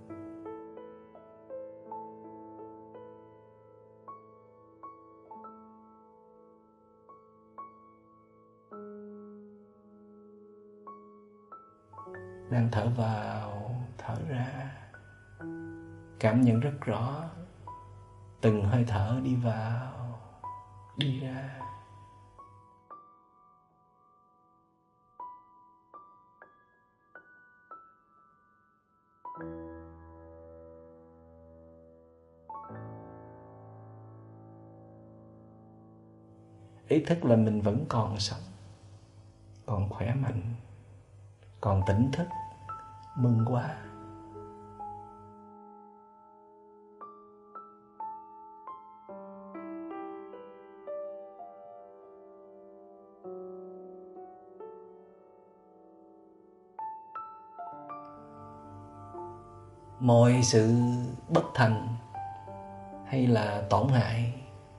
Đang thở vào, thở ra, cảm nhận rất rõ từng hơi thở đi vào, đi ra. Ý thức là mình vẫn còn sống, còn khỏe mạnh, còn tỉnh thức, mừng quá. Mọi sự bất thành hay là tổn hại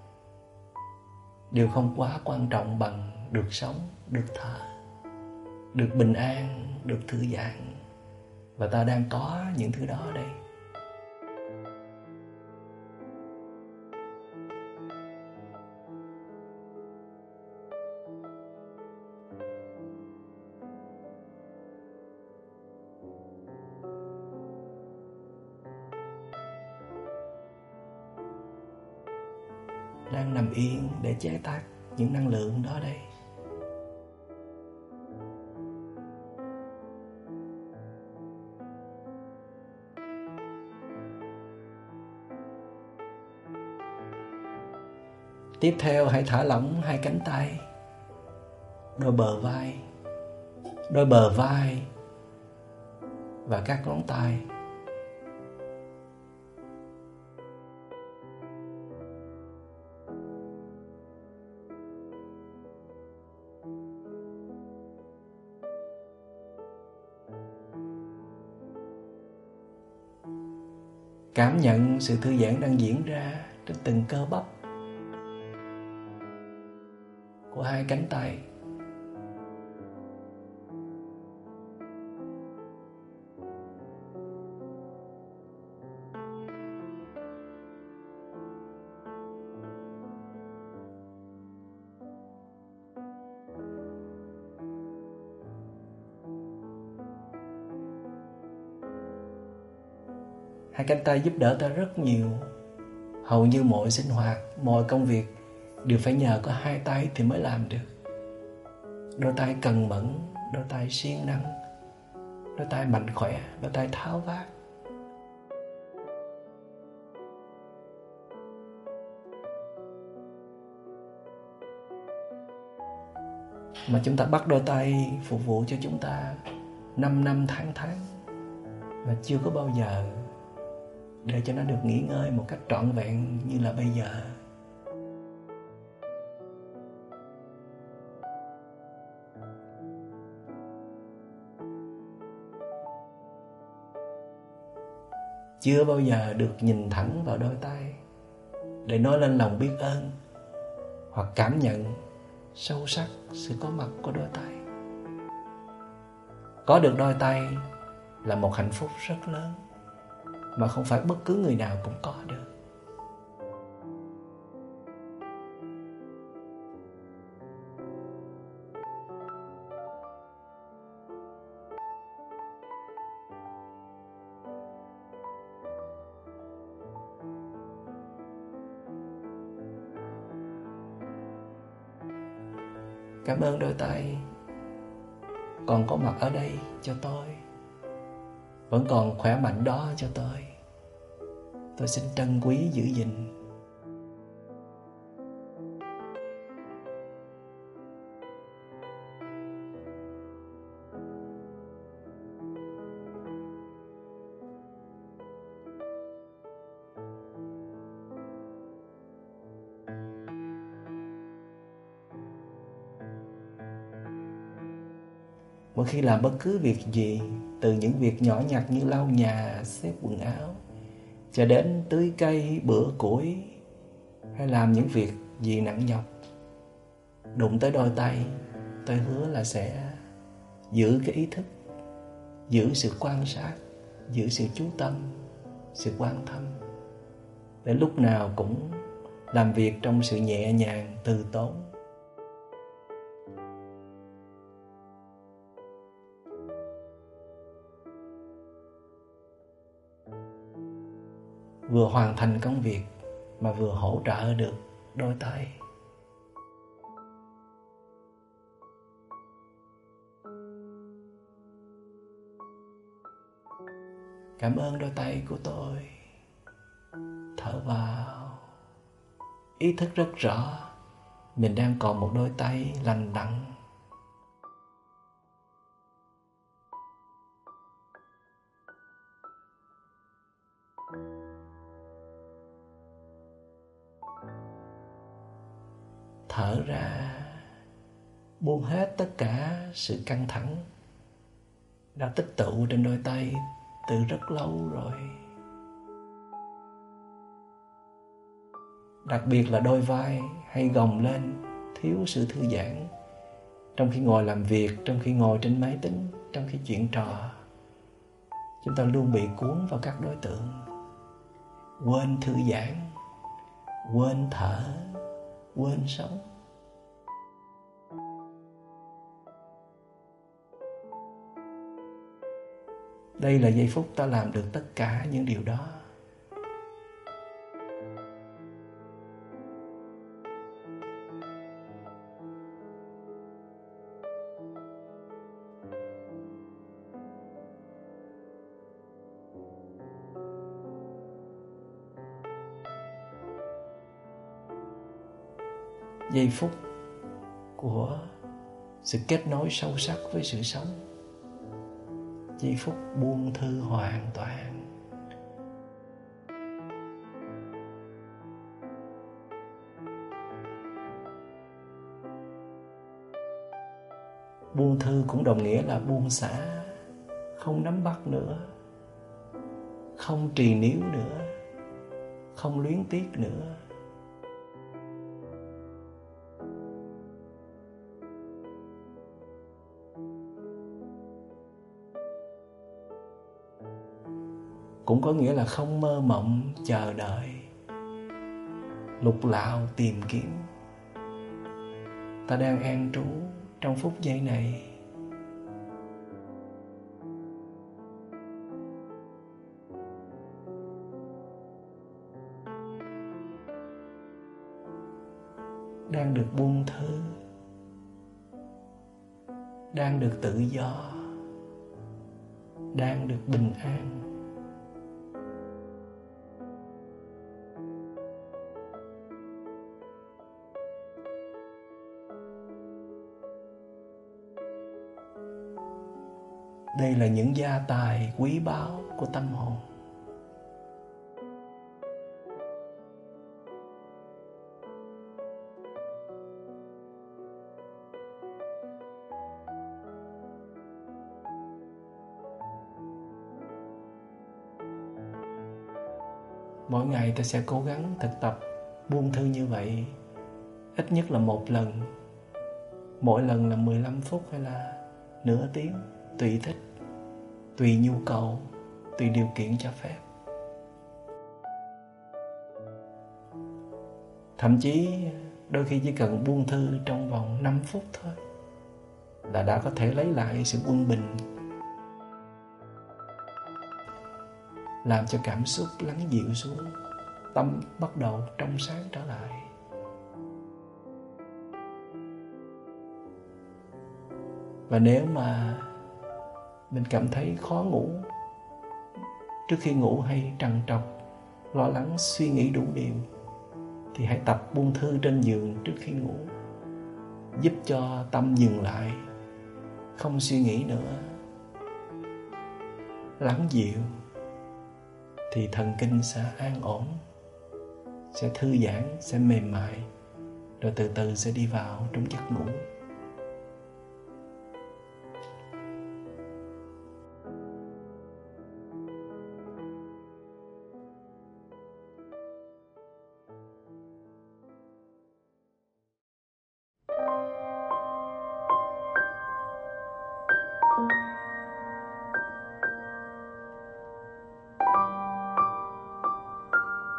đều không quá quan trọng bằng được sống, được thở, được bình an, được thư giãn. Và ta đang có những thứ đó đây. Đang nằm yên để chế tác những năng lượng đó đây. Tiếp theo hãy thả lỏng hai cánh tay, đôi bờ vai, đôi bờ vai và các ngón tay. Cảm nhận sự thư giãn đang diễn ra trên từng cơ bắp của hai cánh tay. Hai cánh tay giúp đỡ ta rất nhiều. Hầu như mọi sinh hoạt, mọi công việc đều phải nhờ có hai tay thì mới làm được. Đôi tay cần mẫn, đôi tay siêng năng, đôi tay mạnh khỏe, đôi tay tháo vát. Mà chúng ta bắt đôi tay phục vụ cho chúng ta năm năm tháng tháng, và chưa có bao giờ để cho nó được nghỉ ngơi một cách trọn vẹn như là bây giờ. Chưa bao giờ được nhìn thẳng vào đôi tay để nói lên lòng biết ơn hoặc cảm nhận sâu sắc sự có mặt của đôi tay. Có được đôi tay là một hạnh phúc rất lớn mà không phải bất cứ người nào cũng có được. Cảm ơn đôi tay còn có mặt ở đây cho tôi, vẫn còn khỏe mạnh đó cho tôi. Tôi xin trân quý giữ gìn. Mỗi khi làm bất cứ việc gì, từ những việc nhỏ nhặt như lau nhà, xếp quần áo, cho đến tưới cây, bữa củi, hay làm những việc gì nặng nhọc, đụng tới đôi tay, tôi hứa là sẽ giữ cái ý thức, giữ sự quan sát, giữ sự chú tâm, sự quan tâm, để lúc nào cũng làm việc trong sự nhẹ nhàng, từ tốn. Vừa hoàn thành công việc mà vừa hỗ trợ được đôi tay. Cảm ơn đôi tay của tôi. Thở vào, ý thức rất rõ mình đang còn một đôi tay lành lặn. Thở ra, buông hết tất cả sự căng thẳng đã tích tụ trên đôi tay từ rất lâu rồi. Đặc biệt là đôi vai hay gồng lên thiếu sự thư giãn trong khi ngồi làm việc, trong khi ngồi trên máy tính, trong khi chuyện trò. Chúng ta luôn bị cuốn vào các đối tượng, quên thư giãn, quên thở, quên sống. Đây là giây phút ta làm được tất cả những điều đó. giây phút của sự kết nối sâu sắc với sự sống, giây phút buông thư hoàn toàn. Buông thư cũng đồng nghĩa là buông xả, không nắm bắt nữa, không trì níu nữa, không luyến tiếc nữa. Cũng có nghĩa là không mơ mộng chờ đợi, lục lạo tìm kiếm. Ta đang an trú trong phút giây này. Đang được buông thư, đang được tự do, đang được bình an. Đây là những gia tài quý báu của tâm hồn. Mỗi ngày ta sẽ cố gắng thực tập buông thư như vậy, ít nhất là một lần. Mỗi lần là mười lăm phút hay là nửa tiếng, tùy thích, tùy nhu cầu, tùy điều kiện cho phép. Thậm chí đôi khi chỉ cần buông thư trong vòng năm phút thôi là đã có thể lấy lại sự quân bình, làm cho cảm xúc lắng dịu xuống, tâm bắt đầu trong sáng trở lại. Và nếu mà mình cảm thấy khó ngủ, trước khi ngủ hay trằn trọc, lo lắng, suy nghĩ đủ điều, thì hãy tập buông thư trên giường trước khi ngủ, giúp cho tâm dừng lại, không suy nghĩ nữa, lắng dịu, thì thần kinh sẽ an ổn, sẽ thư giãn, sẽ mềm mại, rồi từ từ sẽ đi vào trong giấc ngủ.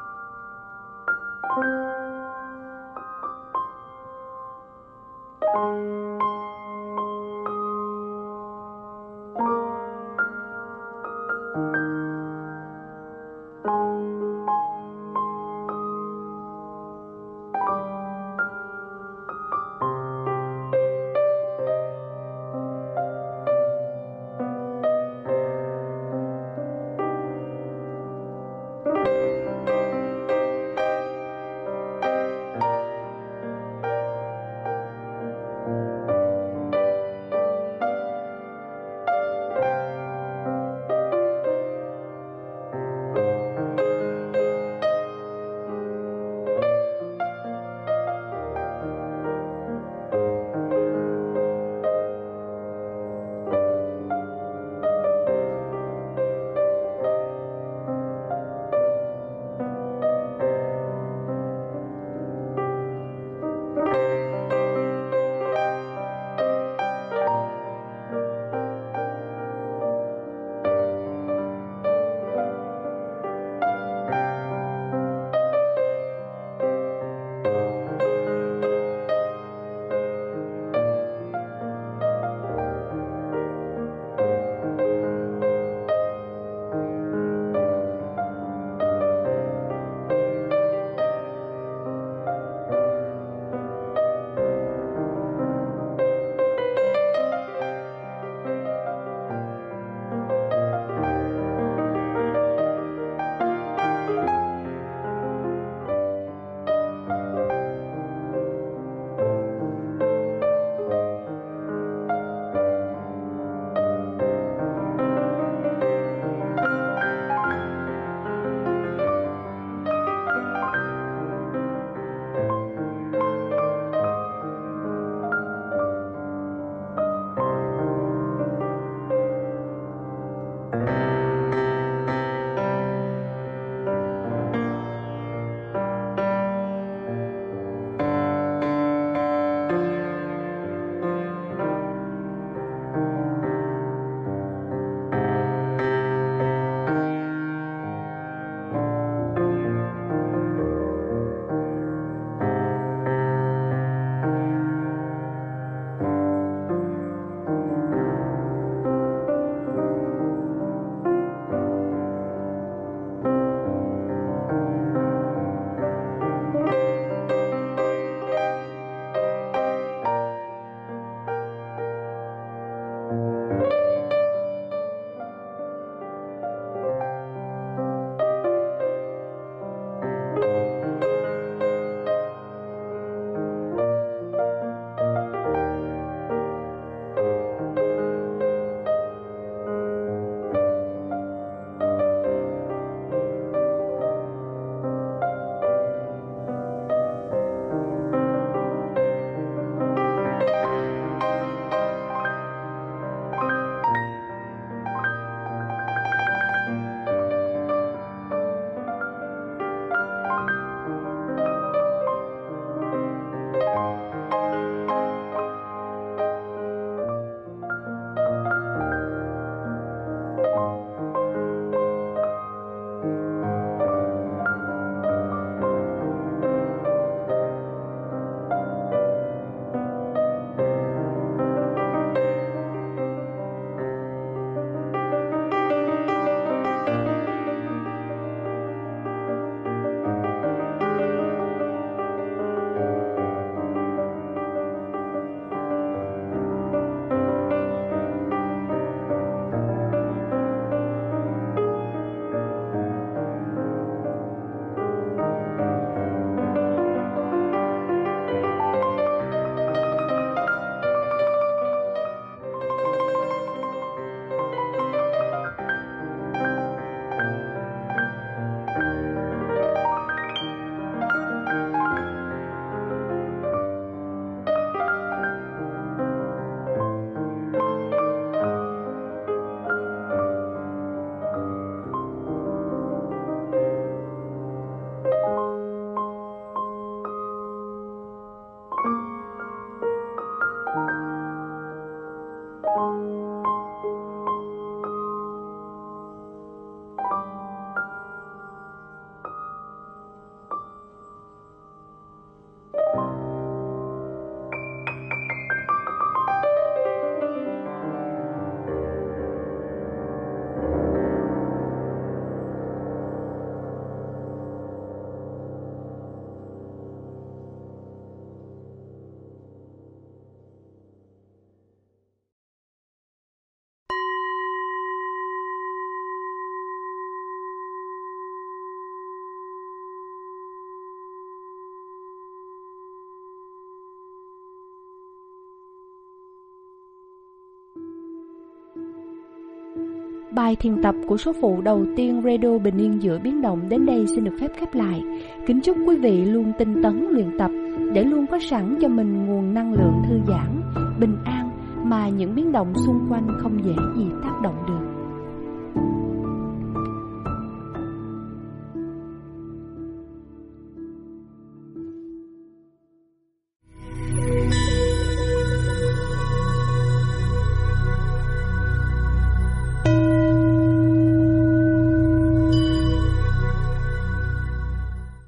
Thank you. Bài thiền tập của số phụ đầu tiên Radio Bình Yên giữa biến động đến đây xin được phép khép lại. Kính chúc quý vị luôn tinh tấn luyện tập để luôn có sẵn cho mình nguồn năng lượng thư giãn, bình an mà những biến động xung quanh không dễ gì tác động được.